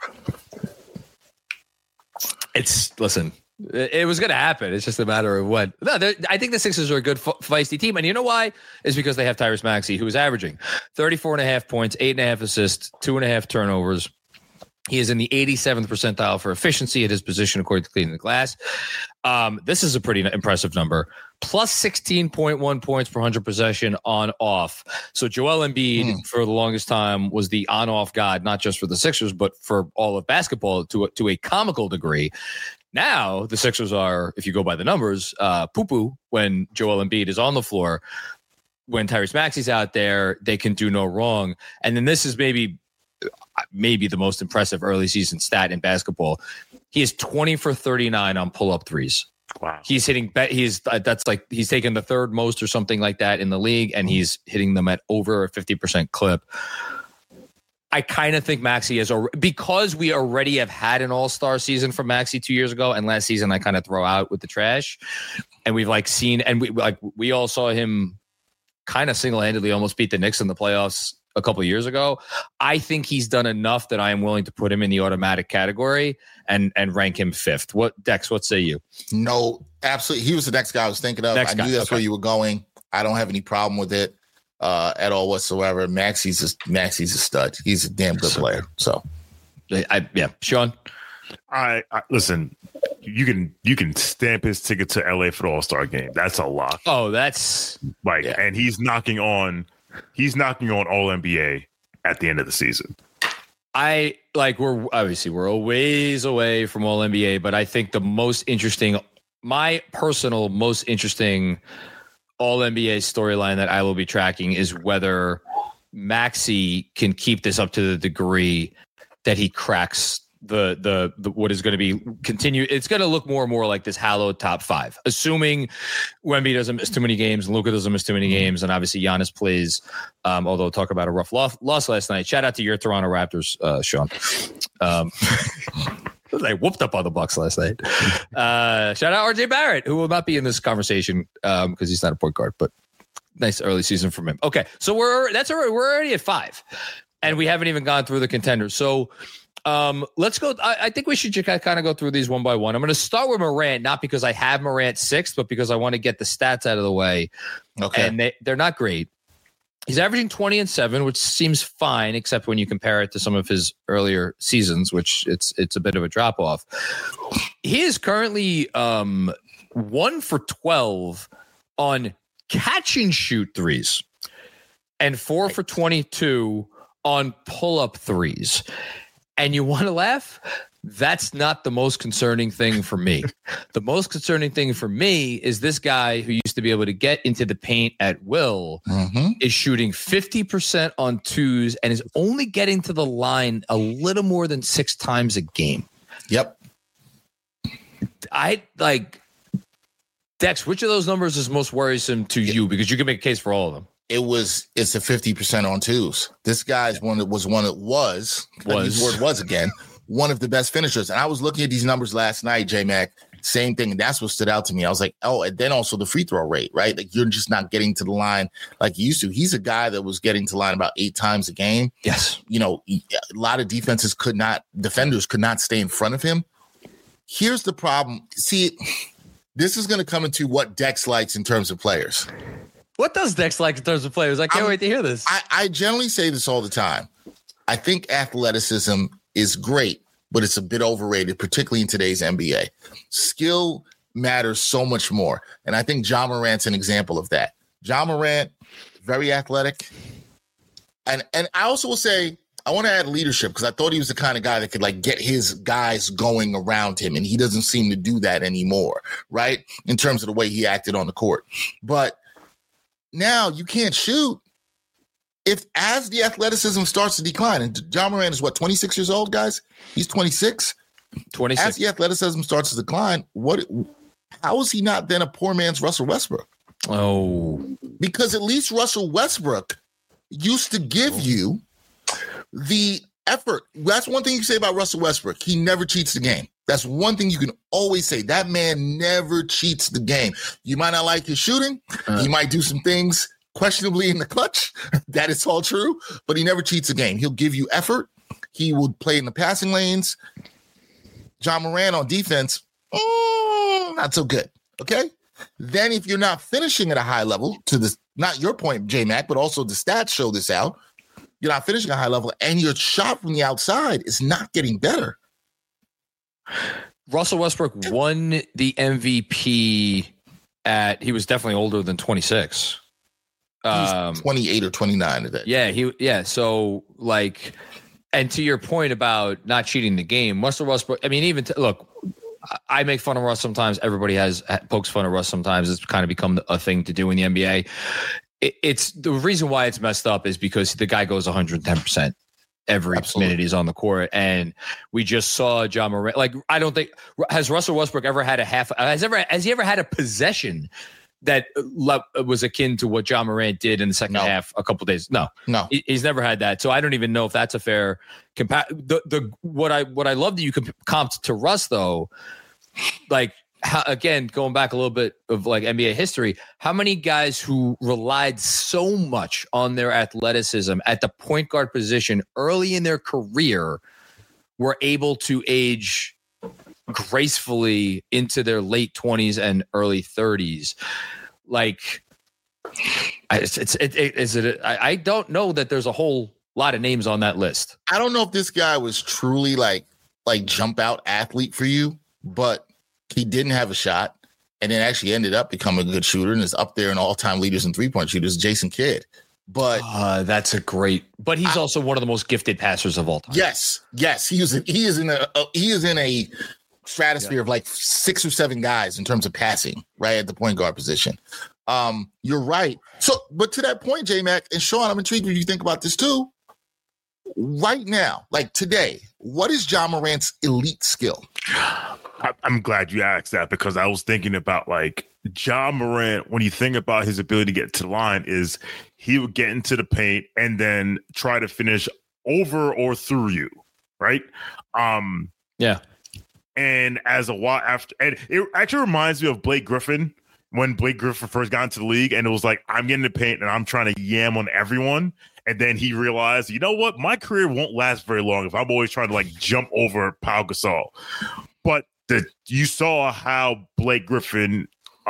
Listen, it was going to happen. It's just a matter of when. No, I think the Sixers are a good feisty team. And you know why? It's because they have Tyrese Maxey, who is averaging 34.5 points, 8.5 assists, 2.5 turnovers. He is in the 87th percentile for efficiency at his position, according to Cleaning the Glass. This is a pretty impressive number. Plus 16.1 points per 100 possession on off. So Joel Embiid, for the longest time, was the on-off god, not just for the Sixers, but for all of basketball to a comical degree. Now, the Sixers are, if you go by the numbers, poo-poo when Joel Embiid is on the floor. When Tyrese Maxey's out there, they can do no wrong. And then this is maybe the most impressive early season stat in basketball. He is 20 for 39 on pull-up threes. Wow. He's hitting, he's taken the third most or something like that in the league, and he's hitting them at over a 50% clip. I kind of think Maxey is, because we already have had an all-star season from Maxey 2 years ago, and last season I kind of throw out with the trash, and we've seen, and we all saw him kind of single-handedly almost beat the Knicks in the playoffs a couple of years ago. I think he's done enough that I am willing to put him in the automatic category and rank him fifth. Dex, what say you? No, absolutely. He was the next guy I was thinking of. I knew that's where you were going. I don't have any problem with it at all whatsoever. Maxey's a stud. He's a damn good player. So, Sean. I listen. You can stamp his ticket to LA for the All-Star game. That's a lock. Oh, that's and he's knocking on All NBA at the end of the season. We're a ways away from All NBA, but I think my personal most interesting All NBA storyline that I will be tracking is whether Maxey can keep this up to the degree that he cracks the what is going to be continue. It's going to look more and more like this hallowed top five, assuming Wemby doesn't miss too many games, Luka doesn't miss too many games, and obviously Giannis plays. Although talk about a rough loss last night. Shout out to your Toronto Raptors, Sean. They whooped up on the Bucks last night. Shout out RJ Barrett, who will not be in this conversation because he's not a point guard, but nice early season from him. Okay, so we're already at 5, and we haven't even gone through the contenders. So Let's go. I think we should kind of go through these one by one. I'm going to start with Morant, not because I have Morant sixth, but because I want to get the stats out of the way. Okay. And they're not great. He's averaging 20 and 7, which seems fine, except when you compare it to some of his earlier seasons, which it's a bit of a drop off. He is currently 1 for 12 on catch and shoot threes and 4 for 22 on pull up threes. And you want to laugh? That's not the most concerning thing for me. The most concerning thing for me is this guy who used to be able to get into the paint at will is shooting 50% on twos and is only getting to the line a little more than 6 times a game. Yep. I like Dex, which of those numbers is most worrisome to you? Because you can make a case for all of them. It's a 50% on twos. This guy's one of the best finishers. And I was looking at these numbers last night, J-Mac, same thing. And that's what stood out to me. I was like, oh, and then also the free throw rate, right? Like you're just not getting to the line like you used to. He's a guy that was getting to the line about 8 times a game. Yes. You know, a lot of defenders could not stay in front of him. Here's the problem. See, this is going to come into what Dex likes in terms of players. What does Dex like in terms of players? I can't wait to hear this. I generally say this all the time. I think athleticism is great, but it's a bit overrated, particularly in today's NBA. Skill matters so much more. And I think Ja Morant's an example of that. Ja Morant, very athletic. And I also will say, I want to add leadership because I thought he was the kind of guy that could like get his guys going around him. And he doesn't seem to do that anymore, right? In terms of the way he acted on the court. But now you can't shoot. As the athleticism starts to decline, and Ja Morant is 26 years old, guys? He's 26. 26. As the athleticism starts to decline, how is he not then a poor man's Russell Westbrook? Oh. Because at least Russell Westbrook used to give you the effort. That's one thing you say about Russell Westbrook. He never cheats the game. That's one thing you can always say. That man never cheats the game. You might not like his shooting. He might do some things questionably in the clutch. That is all true, but he never cheats a game. He'll give you effort. He will play in the passing lanes. Ja Morant on defense, not so good. Okay. Then if you're not finishing at a high level, not your point, J-Mac, but also the stats show this out. You're not finishing at a high level and your shot from the outside is not getting better. Russell Westbrook won the MVP he was definitely older than 26. He's 28 or 29 of that. Yeah. So like, and to your point about not cheating the game, Russell Westbrook, I mean, look, I make fun of Russ sometimes. Everybody pokes fun of Russ sometimes. It's kind of become a thing to do in the NBA. It's the reason why it's messed up is because the guy goes 110% every minute he's on the court. And we just saw Ja Morant. Like, I don't think, has Russell Westbrook ever had has he ever had a possession that was akin to what Ja Morant did in the second half a couple of days? No. He's never had that. So I don't even know if that's a fair what I love that you comped to Russ though, like, again, going back a little bit of like NBA history, how many guys who relied so much on their athleticism at the point guard position early in their career were able to age gracefully into their late 20s and early 30s. Like, I don't know that there's a whole lot of names on that list. I don't know if this guy was truly like jump out athlete for you, but he didn't have a shot and then actually ended up becoming a good shooter and is up there in all-time leaders in three-point shooters, Jason Kidd. But that's a great, but he's also one of the most gifted passers of all time. Yes. He is in a stratosphere of like 6 or 7 guys in terms of passing, right, at the point guard position. You're right. So, but to that point, J-Mac and Sean, I'm intrigued when you think about this too. Right now, like today, what is Ja Morant's elite skill? I'm glad you asked that because I was thinking about like Ja Morant. When you think about his ability to get to the line, is he would get into the paint and then try to finish over or through you, right? Yeah. And as a while after, and it actually reminds me of Blake Griffin when Blake Griffin first got into the league, and it was like, I'm getting the paint and I'm trying to yam on everyone. And then he realized, you know what? My career won't last very long if I'm always trying to like jump over Pau Gasol. But you saw how Blake Griffin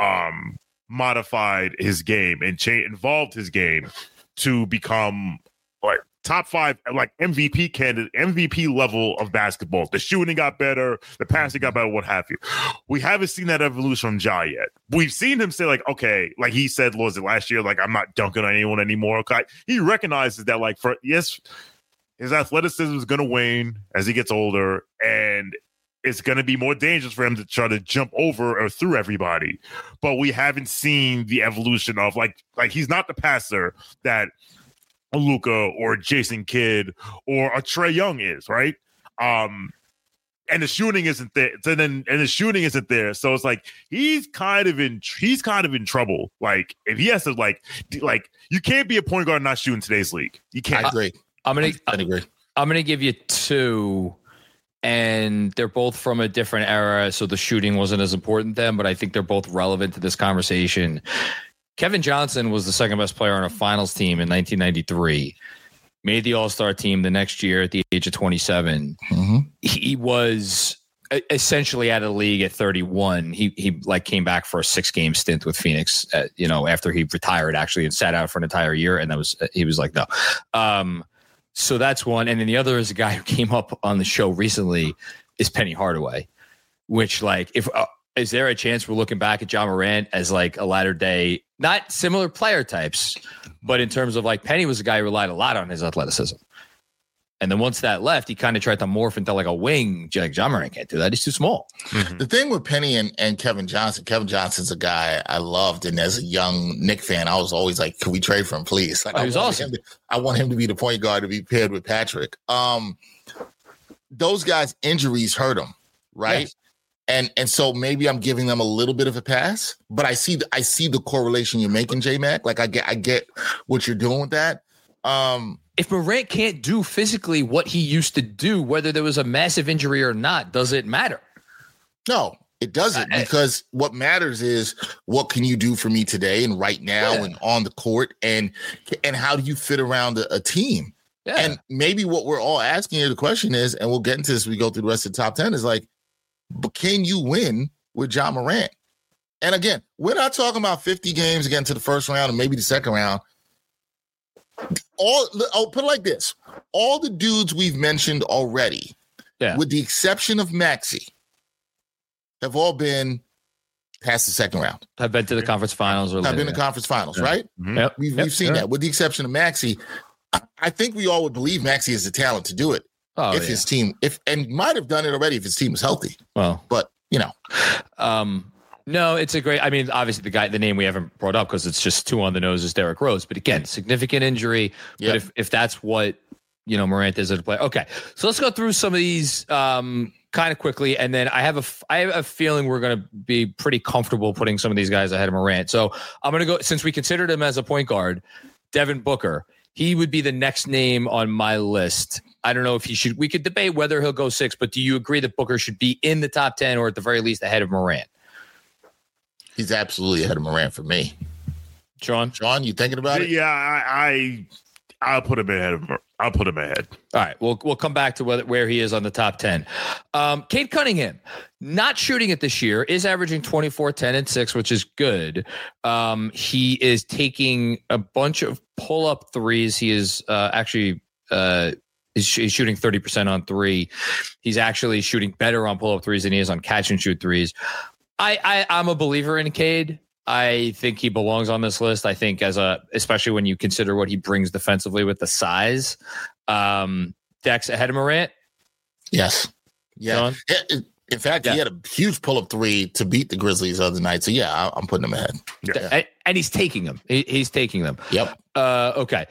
modified his game and involved his game to become like top 5, like MVP candidate, MVP level of basketball. The shooting got better, the passing got better, what have you. We haven't seen that evolution from Ja yet. We've seen him say, like, okay, like he said, was it last year? Like, I'm not dunking on anyone anymore. Okay. He recognizes that, like, his athleticism is going to wane as he gets older, and it's going to be more dangerous for him to try to jump over or through everybody. But we haven't seen the evolution of like he's not the passer that a Luka or Jason Kidd or a Trae Young is, right? And the shooting isn't there. So then, and the shooting isn't there. So it's like he's kind of in trouble. Like if he has to like you can't be a point guard not shooting today's league. You can't. I agree. I'm gonna give you 2. And they're both from a different era, so the shooting wasn't as important then, but I think they're both relevant to this conversation. Kevin Johnson was the second best player on a finals team in 1993, made the All-Star team the next year at the age of 27. Mm-hmm. He was essentially out of the league at 31. He like came back for a 6-game stint with Phoenix, after he retired actually and sat out for an entire year. And he was like, no. So that's one. And then the other is a guy who came up on the show recently is Penny Hardaway, which like, is there a chance we're looking back at Ja Morant as like a latter day, not similar player types, but in terms of like Penny was a guy who relied a lot on his athleticism. And then once that left, he kind of tried to morph into like a wing. Like Ja Morant can't do that. He's too small. Mm-hmm. The thing with Penny and Kevin Johnson's a guy I loved. And as a young Knick fan, I was always like, can we trade for him, please? Like, he was awesome. I want him to be the point guard to be paired with Patrick. Those guys' injuries hurt them, right? Yes. And so maybe I'm giving them a little bit of a pass, but I see the correlation you're making, J-Mac. Like I get what you're doing with that. If Morant can't do physically what he used to do, whether there was a massive injury or not, does it matter? No, it doesn't, because what matters is what can you do for me today and right now and on the court, and how do you fit around a team? Yeah. And maybe what we're all asking here, the question is, and we'll get into this as we go through the rest of the top 10, is like, but can you win with Ja Morant? And again, we're not talking about 50 games getting to the first round and maybe the second round. I'll put it like this. All the dudes we've mentioned already, with the exception of Maxey, have all been past the second round. I've been to the conference finals. I've been to conference finals, right? Mm-hmm. Yep. We've seen that. With the exception of Maxey, I think we all would believe Maxey has the talent to do it. His team, and might have done it already if his team was healthy. Well, but no, it's a great. I mean, obviously the name we haven't brought up because it's just too on the nose is Derrick Rose. But again, significant injury. Yep. But if that's what Morant is as a player, okay. So let's go through some of these kind of quickly, and then I have a feeling we're going to be pretty comfortable putting some of these guys ahead of Morant. So I'm going to go, since we considered him as a point guard, Devin Booker. He would be the next name on my list. I don't know if he should. We could debate whether he'll go 6, but do you agree that Booker should be in the top 10 or at the very least ahead of Morant? He's absolutely ahead of Morant for me. Sean, you thinking about it? Yeah, I'll put him ahead of. I'll put him ahead. All right, we'll come back to where he is on the top 10. Cade Cunningham, not shooting it this year, is averaging 24, 10, and 6, which is good. He is taking a bunch of pull-up threes. He is actually he's shooting 30% on 3. He's actually shooting better on pull-up threes than he is on catch-and-shoot threes. I'm a believer in Cade. I think he belongs on this list. I think especially when you consider what he brings defensively with the size. Dex ahead of Morant. Yes. Yeah. In fact, he had a huge pull-up 3 to beat the Grizzlies the other night. So yeah, I'm putting him ahead. Yeah. And he's taking them. He's taking them. Yep. Okay.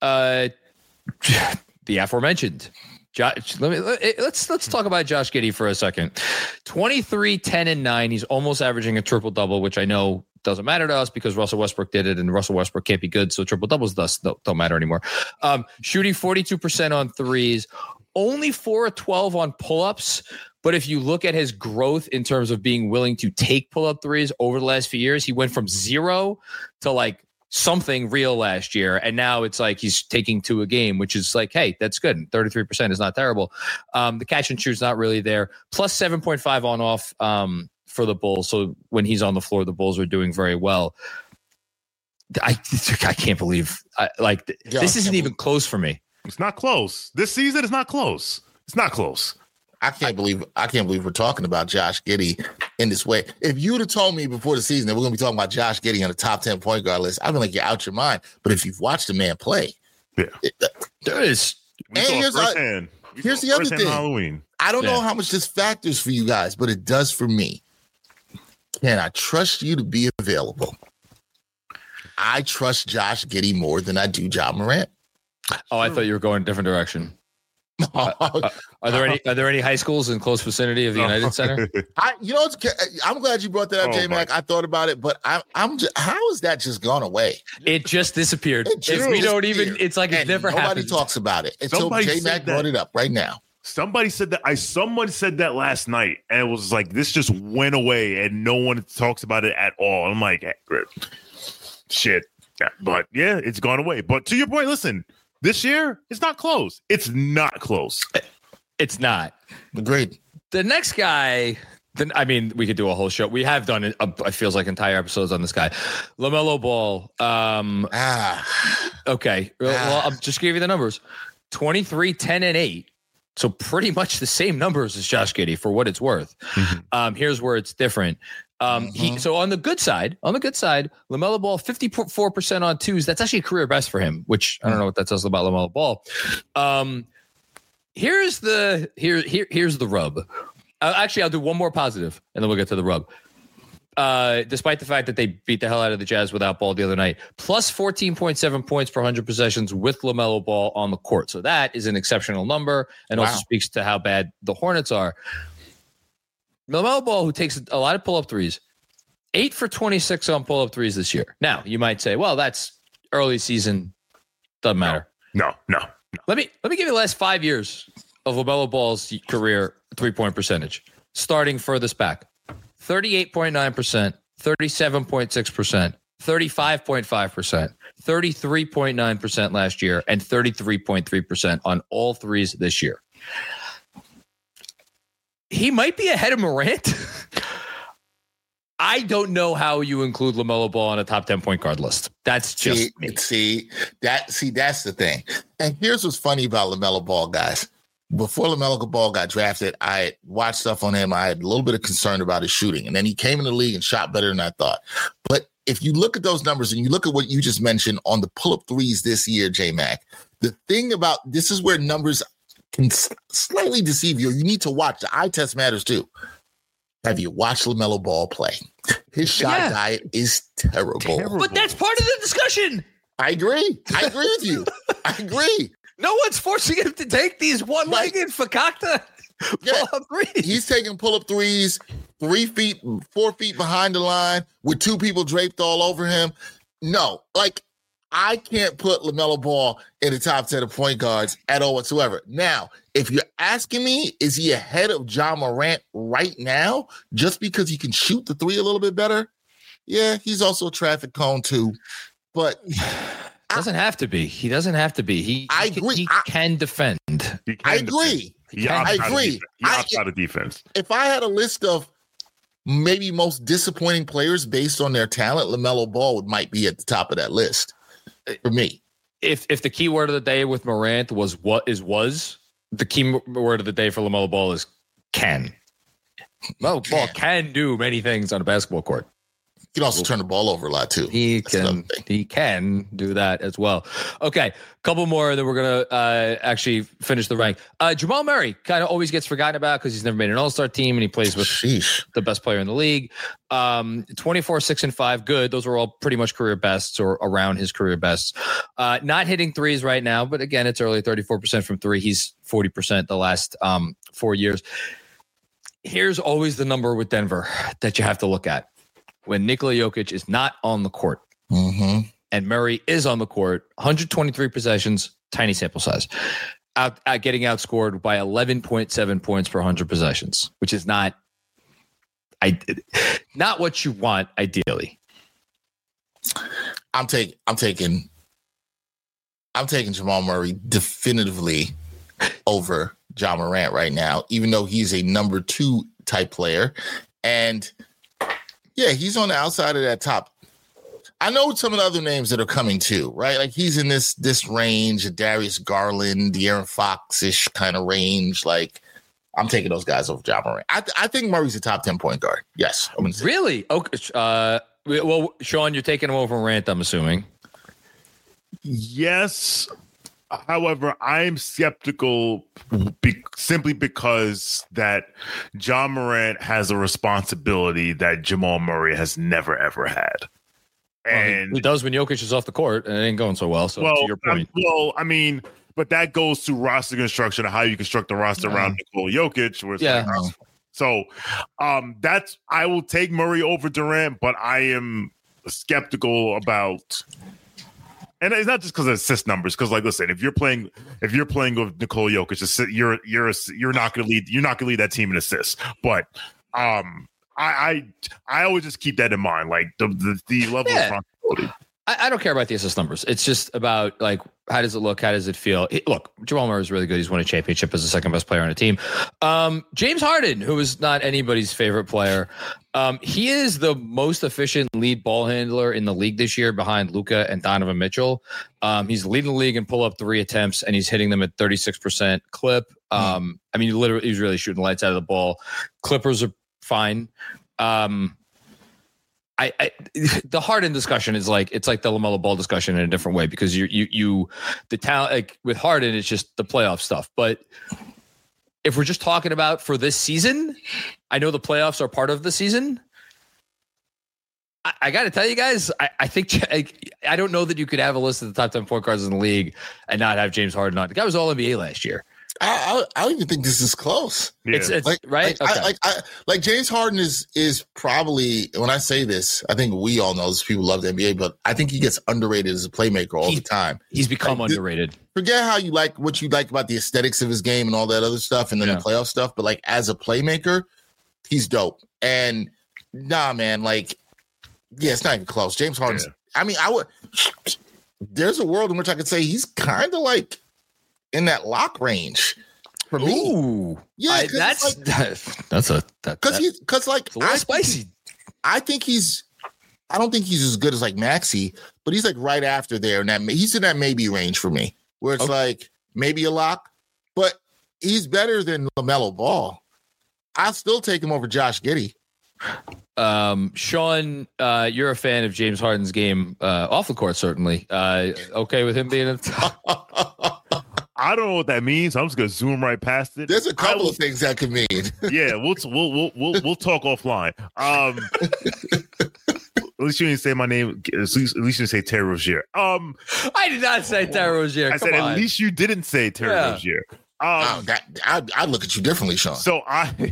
The aforementioned. Let's talk about Josh Giddey for a second. 23, 10, and 9. He's almost averaging a triple-double, which I know doesn't matter to us because Russell Westbrook did it, and Russell Westbrook can't be good, so triple-doubles don't matter anymore. Shooting 42% on threes, only 4 of 12 on pull-ups, but if you look at his growth in terms of being willing to take pull-up threes over the last few years, he went from 0 to like something real last year, and now it's like he's taking 2 a game, which is like, hey, that's good. 33% is not terrible. The catch and shoot's not really there. Plus 7.5 on off for the Bulls. So when he's on the floor, the Bulls are doing very well. I can't believe this isn't even close for me. It's not close. This season is not close. It's not close. I can't believe we're talking about Josh Giddey in this way. If you'd have told me before the season that we're going to be talking about Josh Giddey on the top 10 point guard list, I'd be like, you're out your mind. But if you've watched the man play, there is. Here's the other thing. Halloween. I don't know how much this factors for you guys, but it does for me. Can I trust you to be available? I trust Josh Giddey more than I do Ja Morant. Oh, I thought you were going a different direction. Are there any high schools in close vicinity of the United Center? I'm glad you brought that up, J-Mac. I thought about it, but I'm just, how is that just gone away? It just disappeared. It's like it never happened. Nobody talks about it until J-Mac brought it up right now. Somebody said that. Someone said that last night, and it was like this just went away, and no one talks about it at all. I'm like, shit. But yeah, it's gone away. But to your point, listen. This year, it's not close. It's not close. It's not. Agreed. The next guy, we could do a whole show. We have done it. It feels like entire episodes on this guy. LaMelo Ball. Okay. Well, I'll just give you the numbers. 23, 10, and 8. So pretty much the same numbers as Josh Giddey for what it's worth. Mm-hmm. Here's where it's different. So on the good side, LaMelo Ball, 54% on twos. That's actually a career best for him, which I don't know what that says about LaMelo Ball. Here's the rub. I'll do one more positive, and then we'll get to the rub. Despite the fact that they beat the hell out of the Jazz without Ball the other night, plus 14.7 points per 100 possessions with LaMelo Ball on the court. So that is an exceptional number, and also speaks to how bad the Hornets are. LaMelo Ball, who takes a lot of pull-up threes, 8 for 26 on pull-up threes this year. Now, you might say, well, that's early season. Doesn't matter. No. Let me give you the last 5 years of LaMelo Ball's career three-point percentage. Starting furthest back, 38.9%, 37.6%, 35.5%, 33.9% last year, and 33.3% on all threes this year. He might be ahead of Morant. I don't know how you include LaMelo Ball on a top 10 point guard list. That's just me. That's the thing. And here's what's funny about LaMelo Ball, guys. Before LaMelo Ball got drafted, I watched stuff on him. I had a little bit of concern about his shooting. And then he came in the league and shot better than I thought. But if you look at those numbers and you look at what you just mentioned on the pull-up threes this year, J-Mac, the thing about this is where numbers can slightly deceive you. You need to watch. The eye test matters too. Have you watched LaMelo Ball play? His shot diet is terrible. But that's part of the discussion. I agree with you. I agree. No one's forcing him to take these one-legged fakakta pull-up threes. He's taking pull-up threes 4 feet behind the line with 2 people draped all over him. No, I can't put LaMelo Ball in the top 10 of point guards at all whatsoever. Now, if you're asking me, is he ahead of Ja Morant right now just because he can shoot the three a little bit better? Yeah, he's also a traffic cone too. But doesn't have to be. He doesn't have to be. He can defend. I agree. He opts out of defense. If I had a list of maybe most disappointing players based on their talent, LaMelo Ball might be at the top of that list. For me, if the key word of the day with Morant was the key word of the day for LaMelo Ball is can. LaMelo Ball can do many things on a basketball court. He can also turn the ball over a lot too. He can do that as well. Okay, couple more, then we're gonna actually finish the rank. Jamal Murray kind of always gets forgotten about because he's never made an All-Star team and he plays with the best player in the league. 24, 6, and 5, good. Those are all pretty much career bests or around his career bests. Not hitting threes right now, but again, it's early, 34% from three. He's 40% the last 4 years. Here's always the number with Denver that you have to look at. When Nikola Jokic is not on the court and Murray is on the court, 123 possessions, tiny sample size, getting outscored by 11.7 points per 100 possessions, which is not what you want ideally. I'm taking Jamal Murray definitively over Ja Morant right now, even though he's a number 2 type player. And yeah, he's on the outside of that top. I know some of the other names that are coming too, right? Like he's in this range, Darius Garland, De'Aaron Fox-ish kind of range. Like I'm taking those guys over Ja Morant. I think Murray's a top 10 point guard. Yes. Really? Okay. Well, Sean, you're taking him over Morant, I'm assuming. Yes. However, I'm skeptical simply because that Ja Morant has a responsibility that Jamal Murray has never, ever had. And he does when Jokic is off the court, and it ain't going so well. So to your point. But that goes to roster construction and how you construct the roster around Nikola Jokic. Where it's so that's I will take Murray over Durant, but I am skeptical about. And it's not just because of assist numbers. Because, like, listen, if you're playing with Nikola Jokic, you're not going to lead that team in assists. But I always just keep that in mind, like the level of responsibility. I don't care about the assist numbers. It's just about, like, how does it look? How does it feel? Look, Jamal Murray is really good. He's won a championship as the second best player on the team. James Harden, who is not anybody's favorite player, he is the most efficient lead ball handler in the league this year behind Luka and Donovan Mitchell. He's leading the league in pull-up 3 attempts, and he's hitting them at 36% clip. I mean, he's really shooting lights out of the ball. Clippers are fine. The Harden discussion is like, it's like the LaMelo Ball discussion in a different way, because the talent, like with Harden, it's just the playoff stuff. But if we're just talking about for this season, I know the playoffs are part of the season. I got to tell you guys, I think I don't know that you could have a list of the top 10 point guards in the league and not have James Harden on. The guy was all NBA last year. I don't even think this is close. Yeah. It's like, right. Like James Harden is probably, when I say this, I think we all know this. People love the NBA, but I think he gets underrated as a playmaker all the time. He's become underrated. Forget how you like what you like about the aesthetics of his game and all that other stuff, and then the playoff stuff. But like as a playmaker, he's dope. And nah, man, like it's not even close. James Harden's. Yeah. I mean, there's a world in which I could say he's kind of like in that lock range for me. Ooh, yeah, that's a little spicy. I don't think he's as good as like Maxey, but he's like right after there, and he's in that maybe range for me, where it's like maybe a lock, but he's better than LaMelo Ball. I'll still take him over Josh Giddey. Sean, you're a fan of James Harden's game off the court, certainly. Okay with him being in the top? I don't know what that means. I'm just gonna zoom right past it. There's a couple of things that could mean. Yeah, we'll talk offline. At least you didn't say my name. At least you didn't say Terry Rozier. I did not say Terry Rozier. I said at least you didn't say Terry Rozier. I look at you differently, Sean. So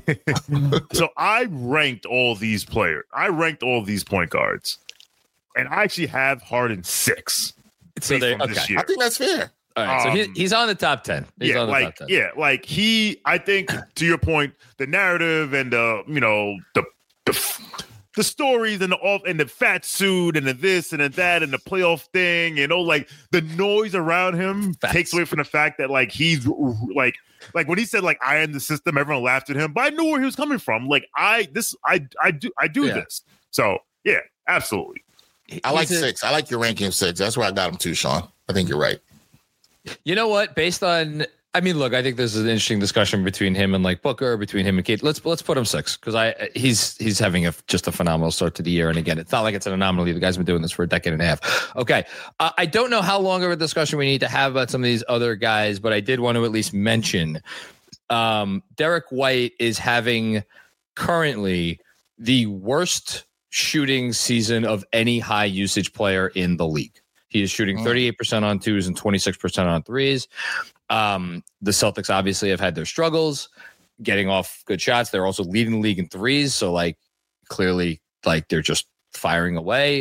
I ranked all these players. I ranked all these point guards, and I actually have Harden 6. So this year. I think that's fair. All right, so he's on the top 10. Top 10. I think to your point, the narrative and the stories and the fat suit and the this and the that and the playoff thing, like the noise around him takes away from the fact that like he's like when he said like I am the system, everyone laughed at him, but I knew where he was coming from. Like I do this. So yeah, absolutely. I like 6. I like your ranking of 6. That's where I got him too, Sean. I think you're right. You know what? Based on, I mean, look, I think this is an interesting discussion between him and like Booker, between him and Kate. Let's put him 6 because he's having just a phenomenal start to the year. And again, it's not like it's an anomaly. The guy's been doing this for a decade and a half. Okay, I don't know how long of a discussion we need to have about some of these other guys, but I did want to at least mention Derek White is having currently the worst shooting season of any high usage player in the league. He is shooting 38% on 2s and 26% on 3s. The Celtics obviously have had their struggles getting off good shots. They're also leading the league in 3s. So like clearly like they're just firing away.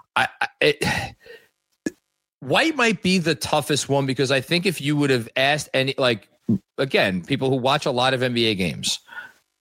White might be the toughest one because I think if you would have asked any, like, again, people who watch a lot of NBA games,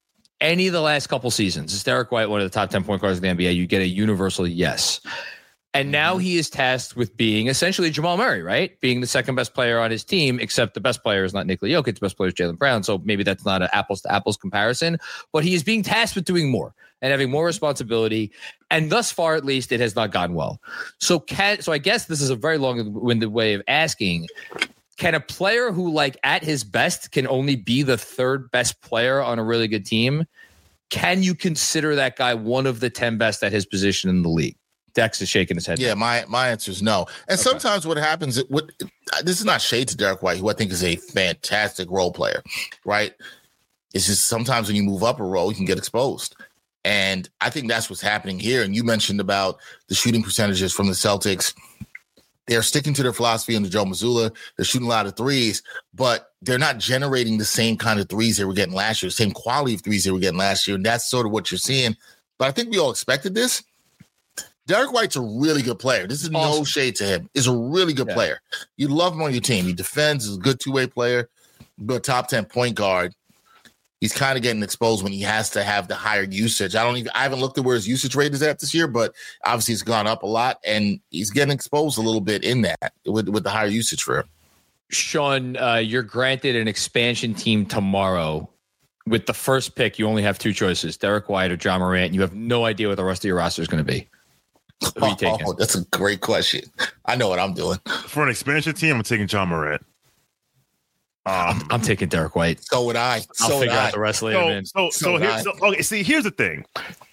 any of the last couple seasons, is Derek White one of the top 10 point guards in the NBA? You get a universal yes. And now he is tasked with being essentially Jamal Murray, right? Being the second best player on his team, except the best player is not Nikola Jokic. The best player is Jaylen Brown. So maybe that's not an apples to apples comparison, but he is being tasked with doing more and having more responsibility. And thus far, at least, it has not gone well. So I guess this is a very long-winded way of asking, can a player who, like, at his best can only be the third best player on a really good team, can you consider that guy one of the 10 best at his position in the league? Dex is shaking his head. Yeah, my answer is no. And sometimes what happens, this is not shade to Derek White, who I think is a fantastic role player, right? It's just sometimes when you move up a role, you can get exposed. And I think that's what's happening here. And you mentioned about the shooting percentages from the Celtics. They're sticking to their philosophy under Joe Mazzulla. They're shooting a lot of threes, but they're not generating the same kind of threes they were getting last year, the same quality of threes they were getting last year. And that's sort of what you're seeing. But I think we all expected this. Derek White's a really good player. This is no shade to him. He's a really good player. You love him on your team. He defends. He's a good two-way player, but top 10 point guard. He's kind of getting exposed when he has to have the higher usage. I haven't looked at where his usage rate is at this year, but obviously it's gone up a lot, and he's getting exposed a little bit in that with the higher usage for him. Sean, you're granted an expansion team tomorrow. With the first pick, you only have two choices, Derek White or John Morant. You have no idea what the rest of your roster is going to be. Oh, that's a great question. I know what I'm doing. For an expansion team, I'm taking John Morant. I'm taking Derek White. So would I. I'll figure out the rest later. Here's the thing.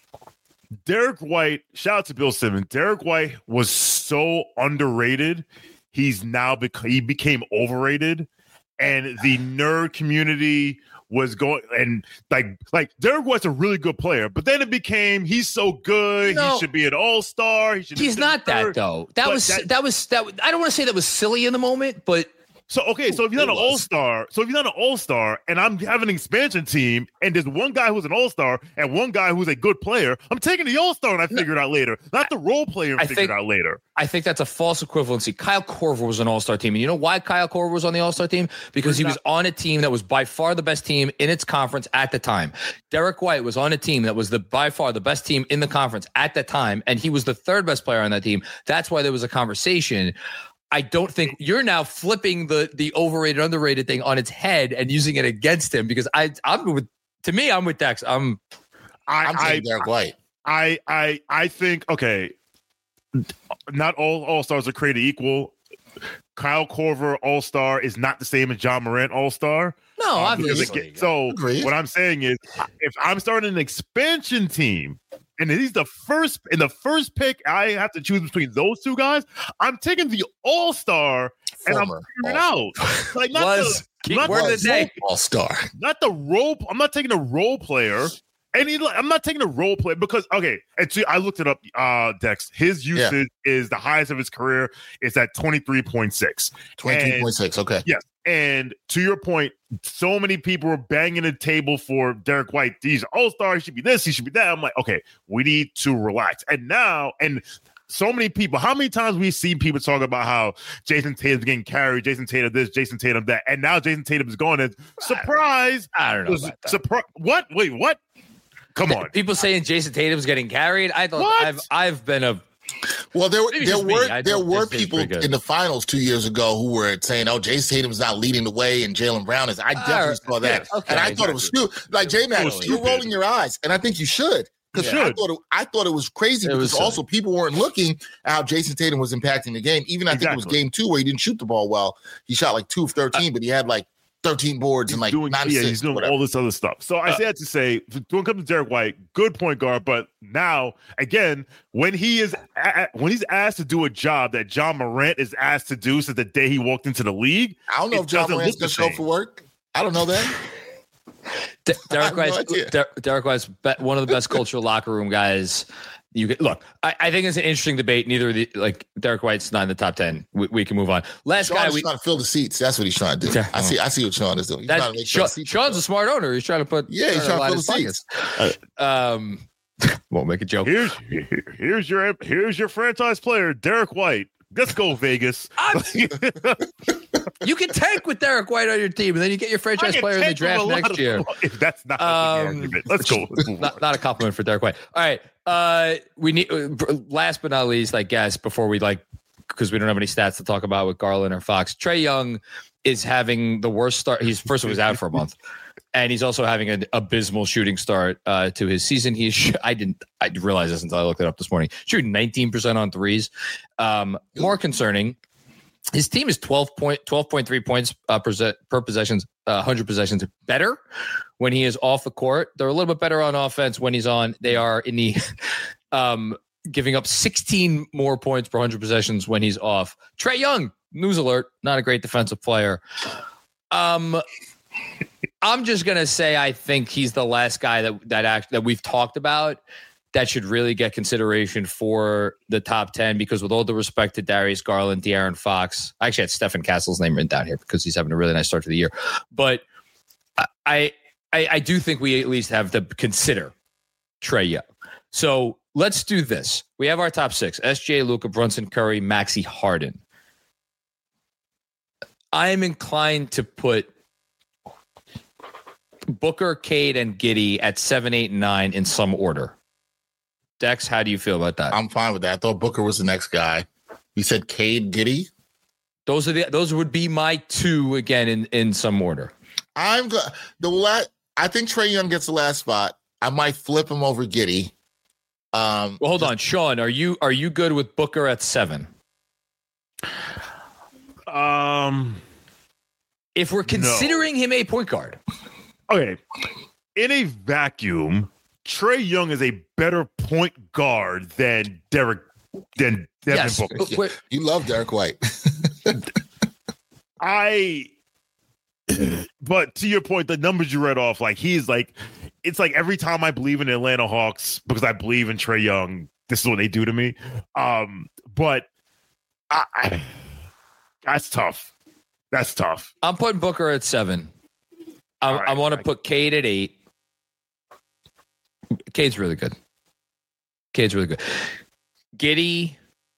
Derek White, shout out to Bill Simmons. Derek White was so underrated. He became overrated, and the nerd community was going, and like Derek White's a really good player, but then it became he's so good, he should be an all-star. He's not that though. That was I don't want to say that was silly in the moment, but so if you're not an all-star, and I'm having an expansion team, and there's one guy who's an all-star and one guy who's a good player, I'm taking the all-star, and I figured it out later, not the role player. I figured it out later. I think that's a false equivalency. Kyle Korver was an all-star team, and you know why Kyle Korver was on the all-star team? Because he was on a team that was by far the best team in its conference at the time. Derek White was on a team that was by far the best team in the conference at the time, and he was the third best player on that team. That's why there was a conversation. I don't think you're now flipping the overrated, underrated thing on its head and using it against him, because I'm with Dex. I'm taking Derek White. I think, okay, not all stars are created equal. Kyle Korver all-star is not the same as John Morant all-star. No, obviously. So what I'm saying is, if I'm starting an expansion team, and he's the first pick, I have to choose between those two guys, I'm taking the all-star, and I'm figuring out. Like, not the all-star. Not the role. I'm not taking a role player. I'm not taking a role player because, okay, and see, I looked it up, Dex. His usage is the highest of his career. It's at 23.6. 23.6, okay. Yes. And to your point, so many people were banging the table for Derek White. He's an all-star. He should be this. He should be that. I'm like, okay, we need to relax. And so many people, how many times we've seen people talk about how Jason Tatum's getting carried, Jason Tatum this, Jason Tatum that, and now Jason Tatum is going as surprise. I don't know about that. What? Wait, what? Come on. People saying Jason Tatum's getting carried. I thought I've been a. Well, there were people in the finals 2 years ago who were saying, "Oh, Jason Tatum's not leading the way, and Jaylen Brown is." I definitely saw that, and I thought it was stupid. Like J-Man, you're rolling your eyes, and I think you should, because I thought it was crazy because also people weren't looking at how Jason Tatum was impacting the game. Even I think it was game 2 where he didn't shoot the ball well. He shot like 2 of 13, but he had like 13 boards and like 9 assists. He's doing all this other stuff. So I say that to say, when it comes to Derek White, good point guard, but now again, when he's asked to do a job that John Morant is asked to do since the day he walked into the league, I don't know if John Morant's gonna show for work. I don't know that. Derek White's one of the best cultural locker room guys. I think it's an interesting debate. Neither of the Derek White's not in the top 10. We can move on. Last guy, he's trying to fill the seats. That's what he's trying to do. I see what Sean is doing. Sean's a smart owner. He's trying to put he's trying to fill the seats. Won't make a joke. Here's your franchise player, Derek White. Let's go, Vegas. You can tank with Derek White on your team, and then you get your franchise player in the draft next year. If that's not the argument, let's go. Not a compliment for Derek White. All right, we need last but not least, I guess, before we because we don't have any stats to talk about with Garland or Fox. Trae Young is having the worst start. He was out for a month. And he's also having an abysmal shooting start to his season. I didn't realize this until I looked it up this morning. Shooting 19% on threes. More concerning, his team is 12.3 points per possessions, 100 possessions better when he is off the court. They're a little bit better on offense when he's on. They are in the giving up 16 more points per 100 possessions when he's off. Trae Young, news alert, not a great defensive player. I'm just gonna say I think he's the last guy that we've talked about that should really get consideration for the top 10, because with all the respect to Darius Garland, De'Aaron Fox, I actually had Stephen Castle's name written down here because he's having a really nice start to the year. But I do think we at least have to consider Trae Young. So let's do this. We have our top 6: SGA, Luka, Brunson, Curry, Maxey, Harden. I am inclined to put Booker, Cade, and Giddey at 7, 8, and 9 in some order. Dex, how do you feel about that? I'm fine with that. I thought Booker was the next guy. You said Cade, Giddey? Those would be my 2 again in some order. I think Trae Young gets the last spot. I might flip him over Giddey. Well, hold on, Sean. Are you good with Booker at 7? If we're considering him a point guard. Okay. In a vacuum, Trae Young is a better point guard than Devin Booker. You love Derek White. But to your point, the numbers you read off, it's like every time I believe in the Atlanta Hawks because I believe in Trae Young, this is what they do to me. But that's tough. That's tough. I'm putting Booker at 7. I want to put Cade at 8. Cade's really good. Giddey.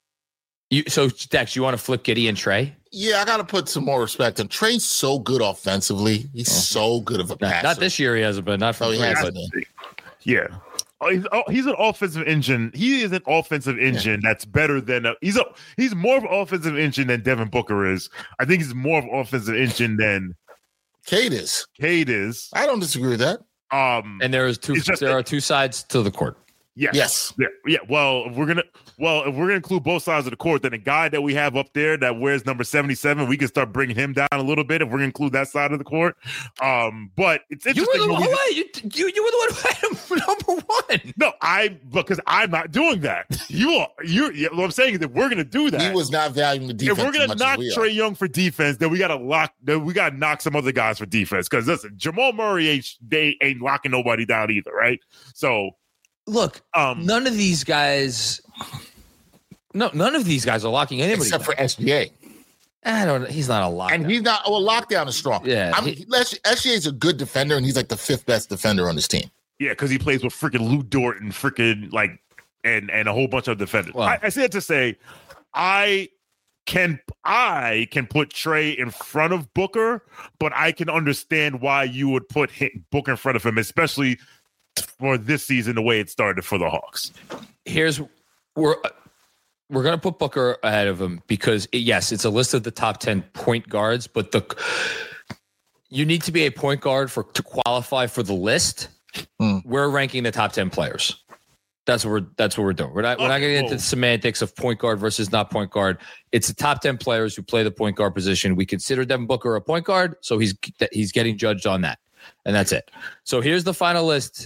So Dex, you want to flip Giddey and Trae? Yeah, I got to put some more respect on Trae's. So good offensively. He's so good of a passer. Not this year he hasn't been. Not for Yeah. He's an offensive engine. He is an offensive engine that's better than he's more of an offensive engine than Devin Booker is. I think he's more of an offensive engine than Cade is. I don't disagree with that. And there are 2 sides to the court. Yes. Yeah. Well, if we're gonna include both sides of the court, then the guy that we have up there that wears number 77, we can start bringing him down a little bit if we're gonna include that side of the court. But it's interesting. You were the one who had him number 1. No, because I'm not doing that. What I'm saying is that we're gonna do that. He was not valuing the defense. If we're gonna knock Trae Young for defense, then we gotta knock some other guys for defense. Because listen, Jamal Murray ain't locking nobody down either, right? So. Look, none of these guys are locking anybody except down. for SGA. He's not a lockdown. And he's not. Well, lockdown is strong. Yeah, SGA is a good defender, and he's like the 5th best defender on his team. Yeah, because he plays with freaking Lou Dort and freaking and a whole bunch of defenders. Well, I say it to say, I can put Trae in front of Booker, but I can understand why you would put Booker in front of him, especially for this season, the way it started for the Hawks. We're going to put Booker ahead of him because it's a list of the top 10 point guards, but you need to be a point guard to qualify for the list. We're ranking the top 10 players. That's what we're doing. We're not going to get into the semantics of point guard versus not point guard. It's the top 10 players who play the point guard position. We consider Devin Booker a point guard, so he's getting judged on that, and that's it. So here's the final list.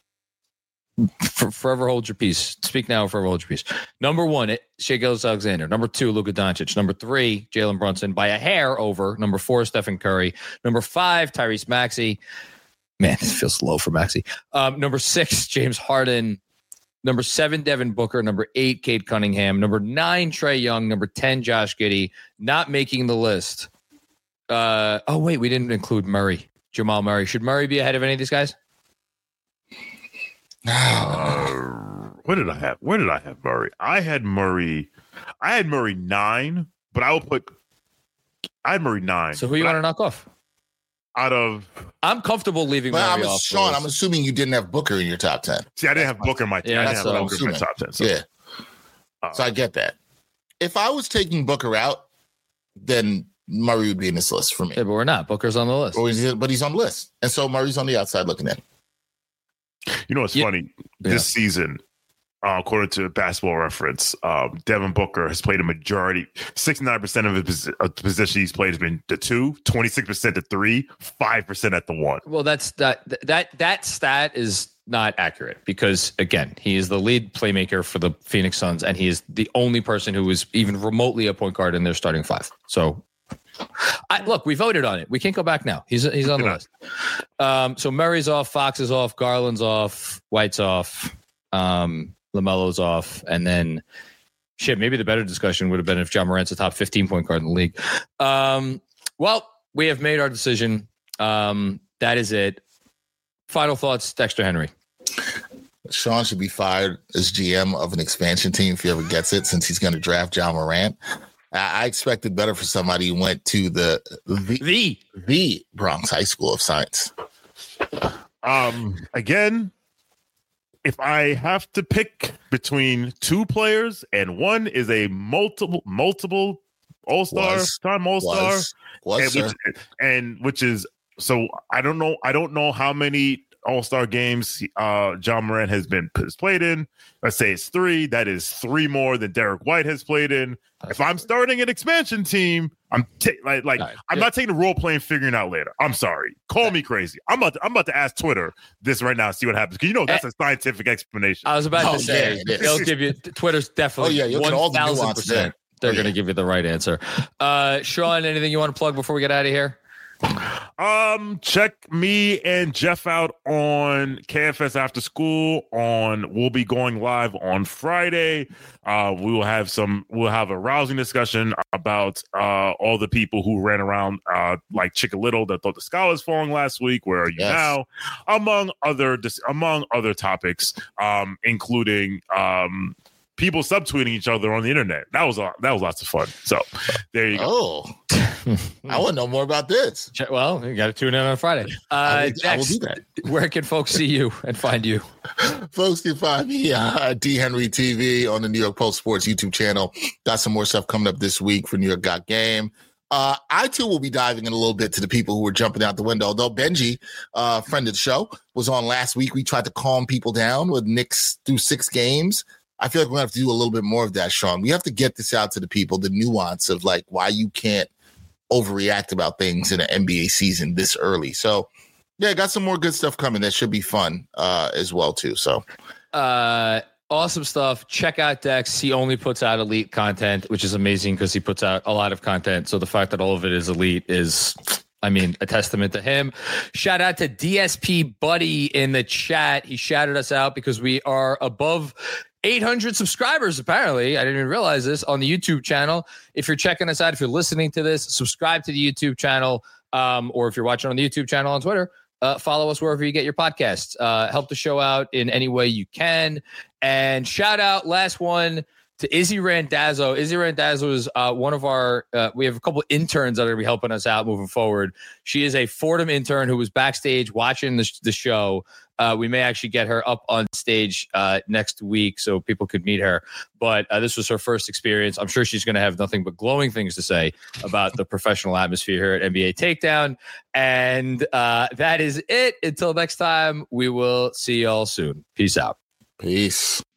Forever hold your peace. Speak now, forever hold your peace. Number 1, Shai Gilgeous-Alexander. Number 2, Luka Doncic. Number 3, Jalen Brunson by a hair over. Number 4, Stephen Curry. Number 5, Tyrese Maxey. Man, this feels low for Maxey. Number 6, James Harden. Number 7, Devin Booker. Number 8, Cade Cunningham. Number 9, Trae Young. Number 10, Josh Giddey. Not making the list. We didn't include Murray. Jamal Murray. Should Murray be ahead of any of these guys? Where did I have Murray? I had Murray 9, but I will put I had Murray 9. So who you want to knock off? I'm comfortable leaving Murray off. Sean, I'm assuming you didn't have Booker in your top 10. See, I didn't have Booker in my team. Yeah, I didn't have Booker in my top 10. So. Yeah. So I get that. If I was taking Booker out, then Murray would be in this list for me. Yeah, but we're not. Booker's on the list. But he's on the list. And so Murray's on the outside looking in. You know what's funny? This season, according to Basketball Reference, Devin Booker has played a majority, 69% of the position he's played has been the 2, 26% the 3, 5% at the 1. Well, that stat is not accurate because, again, he is the lead playmaker for the Phoenix Suns, and he is the only person who is even remotely a point guard in their starting 5. So, look, we voted on it. We can't go back now. He's on the list. So Murray's off, Fox is off, Garland's off, White's off, LaMelo's off, and then maybe the better discussion would have been if Ja Morant's a top 15 point guard in the league. Well, we have made our decision. That is it. Final thoughts, Dexter Henry. Sean should be fired as GM of an expansion team if he ever gets it, since he's going to draft Ja Morant. I expected better for somebody who went to the Bronx High School of Science. Again, if I have to pick between 2 players and one is a multiple All-Star, time All-Star, which is so I don't know how many All-Star games Ja Morant has played in. Let's say it's 3. That is 3 more than Derek White has played in. If I'm starting an expansion team, I'm not taking the role playing, figuring out later. I'm sorry. Call me crazy. I'm about to ask Twitter this right now, see what happens. Because that's a scientific explanation. I was about to say they'll give you Twitter's definitely 1,000%. They're going to give you the right answer. Sean, anything you want to plug before we get out of here? Check me and Jeff out on KFS After School. We'll be going live on Friday. We'll have a rousing discussion about all the people who ran around like Chicken Little that thought the sky was falling last week. Where are you now? Among other topics, including people subtweeting each other on the internet. That was lots of fun. So there you go. Oh, I want to know more about this. Well, you got to tune in on Friday. I will do that. Where can folks see you and find you? Folks can find me at D Henry TV on the New York Post Sports YouTube channel. Got some more stuff coming up this week for New York Got Game. I too will be diving in a little bit to the people who were jumping out the window. Although Benji, friend of the show, was on last week. We tried to calm people down with Knicks through 6 games. I feel like we're going to have to do a little bit more of that, Sean. We have to get this out to the people, the nuance of like why you can't overreact about things in an NBA season this early. So, yeah, got some more good stuff coming that should be fun as well, too. So, awesome stuff. Check out Dex. He only puts out elite content, which is amazing because he puts out a lot of content. So the fact that all of it is elite is, a testament to him. Shout out to DSP Buddy in the chat. He shouted us out because we are above 800 subscribers, apparently. I didn't even realize this on the YouTube channel. If you're checking us out, if you're listening to this, subscribe to the YouTube channel, or if you're watching on the YouTube channel on Twitter, follow us wherever you get your podcasts. Help the show out in any way you can. And shout out, last one, to Izzy Randazzo. Izzy Randazzo is one of our, we have a couple of interns that are going to be helping us out moving forward. She is a Fordham intern who was backstage watching the show. We may actually get her up on stage next week so people could meet her. But this was her first experience. I'm sure she's going to have nothing but glowing things to say about the professional atmosphere here at NBA Takedown. And that is it. Until next time, we will see y'all soon. Peace out. Peace.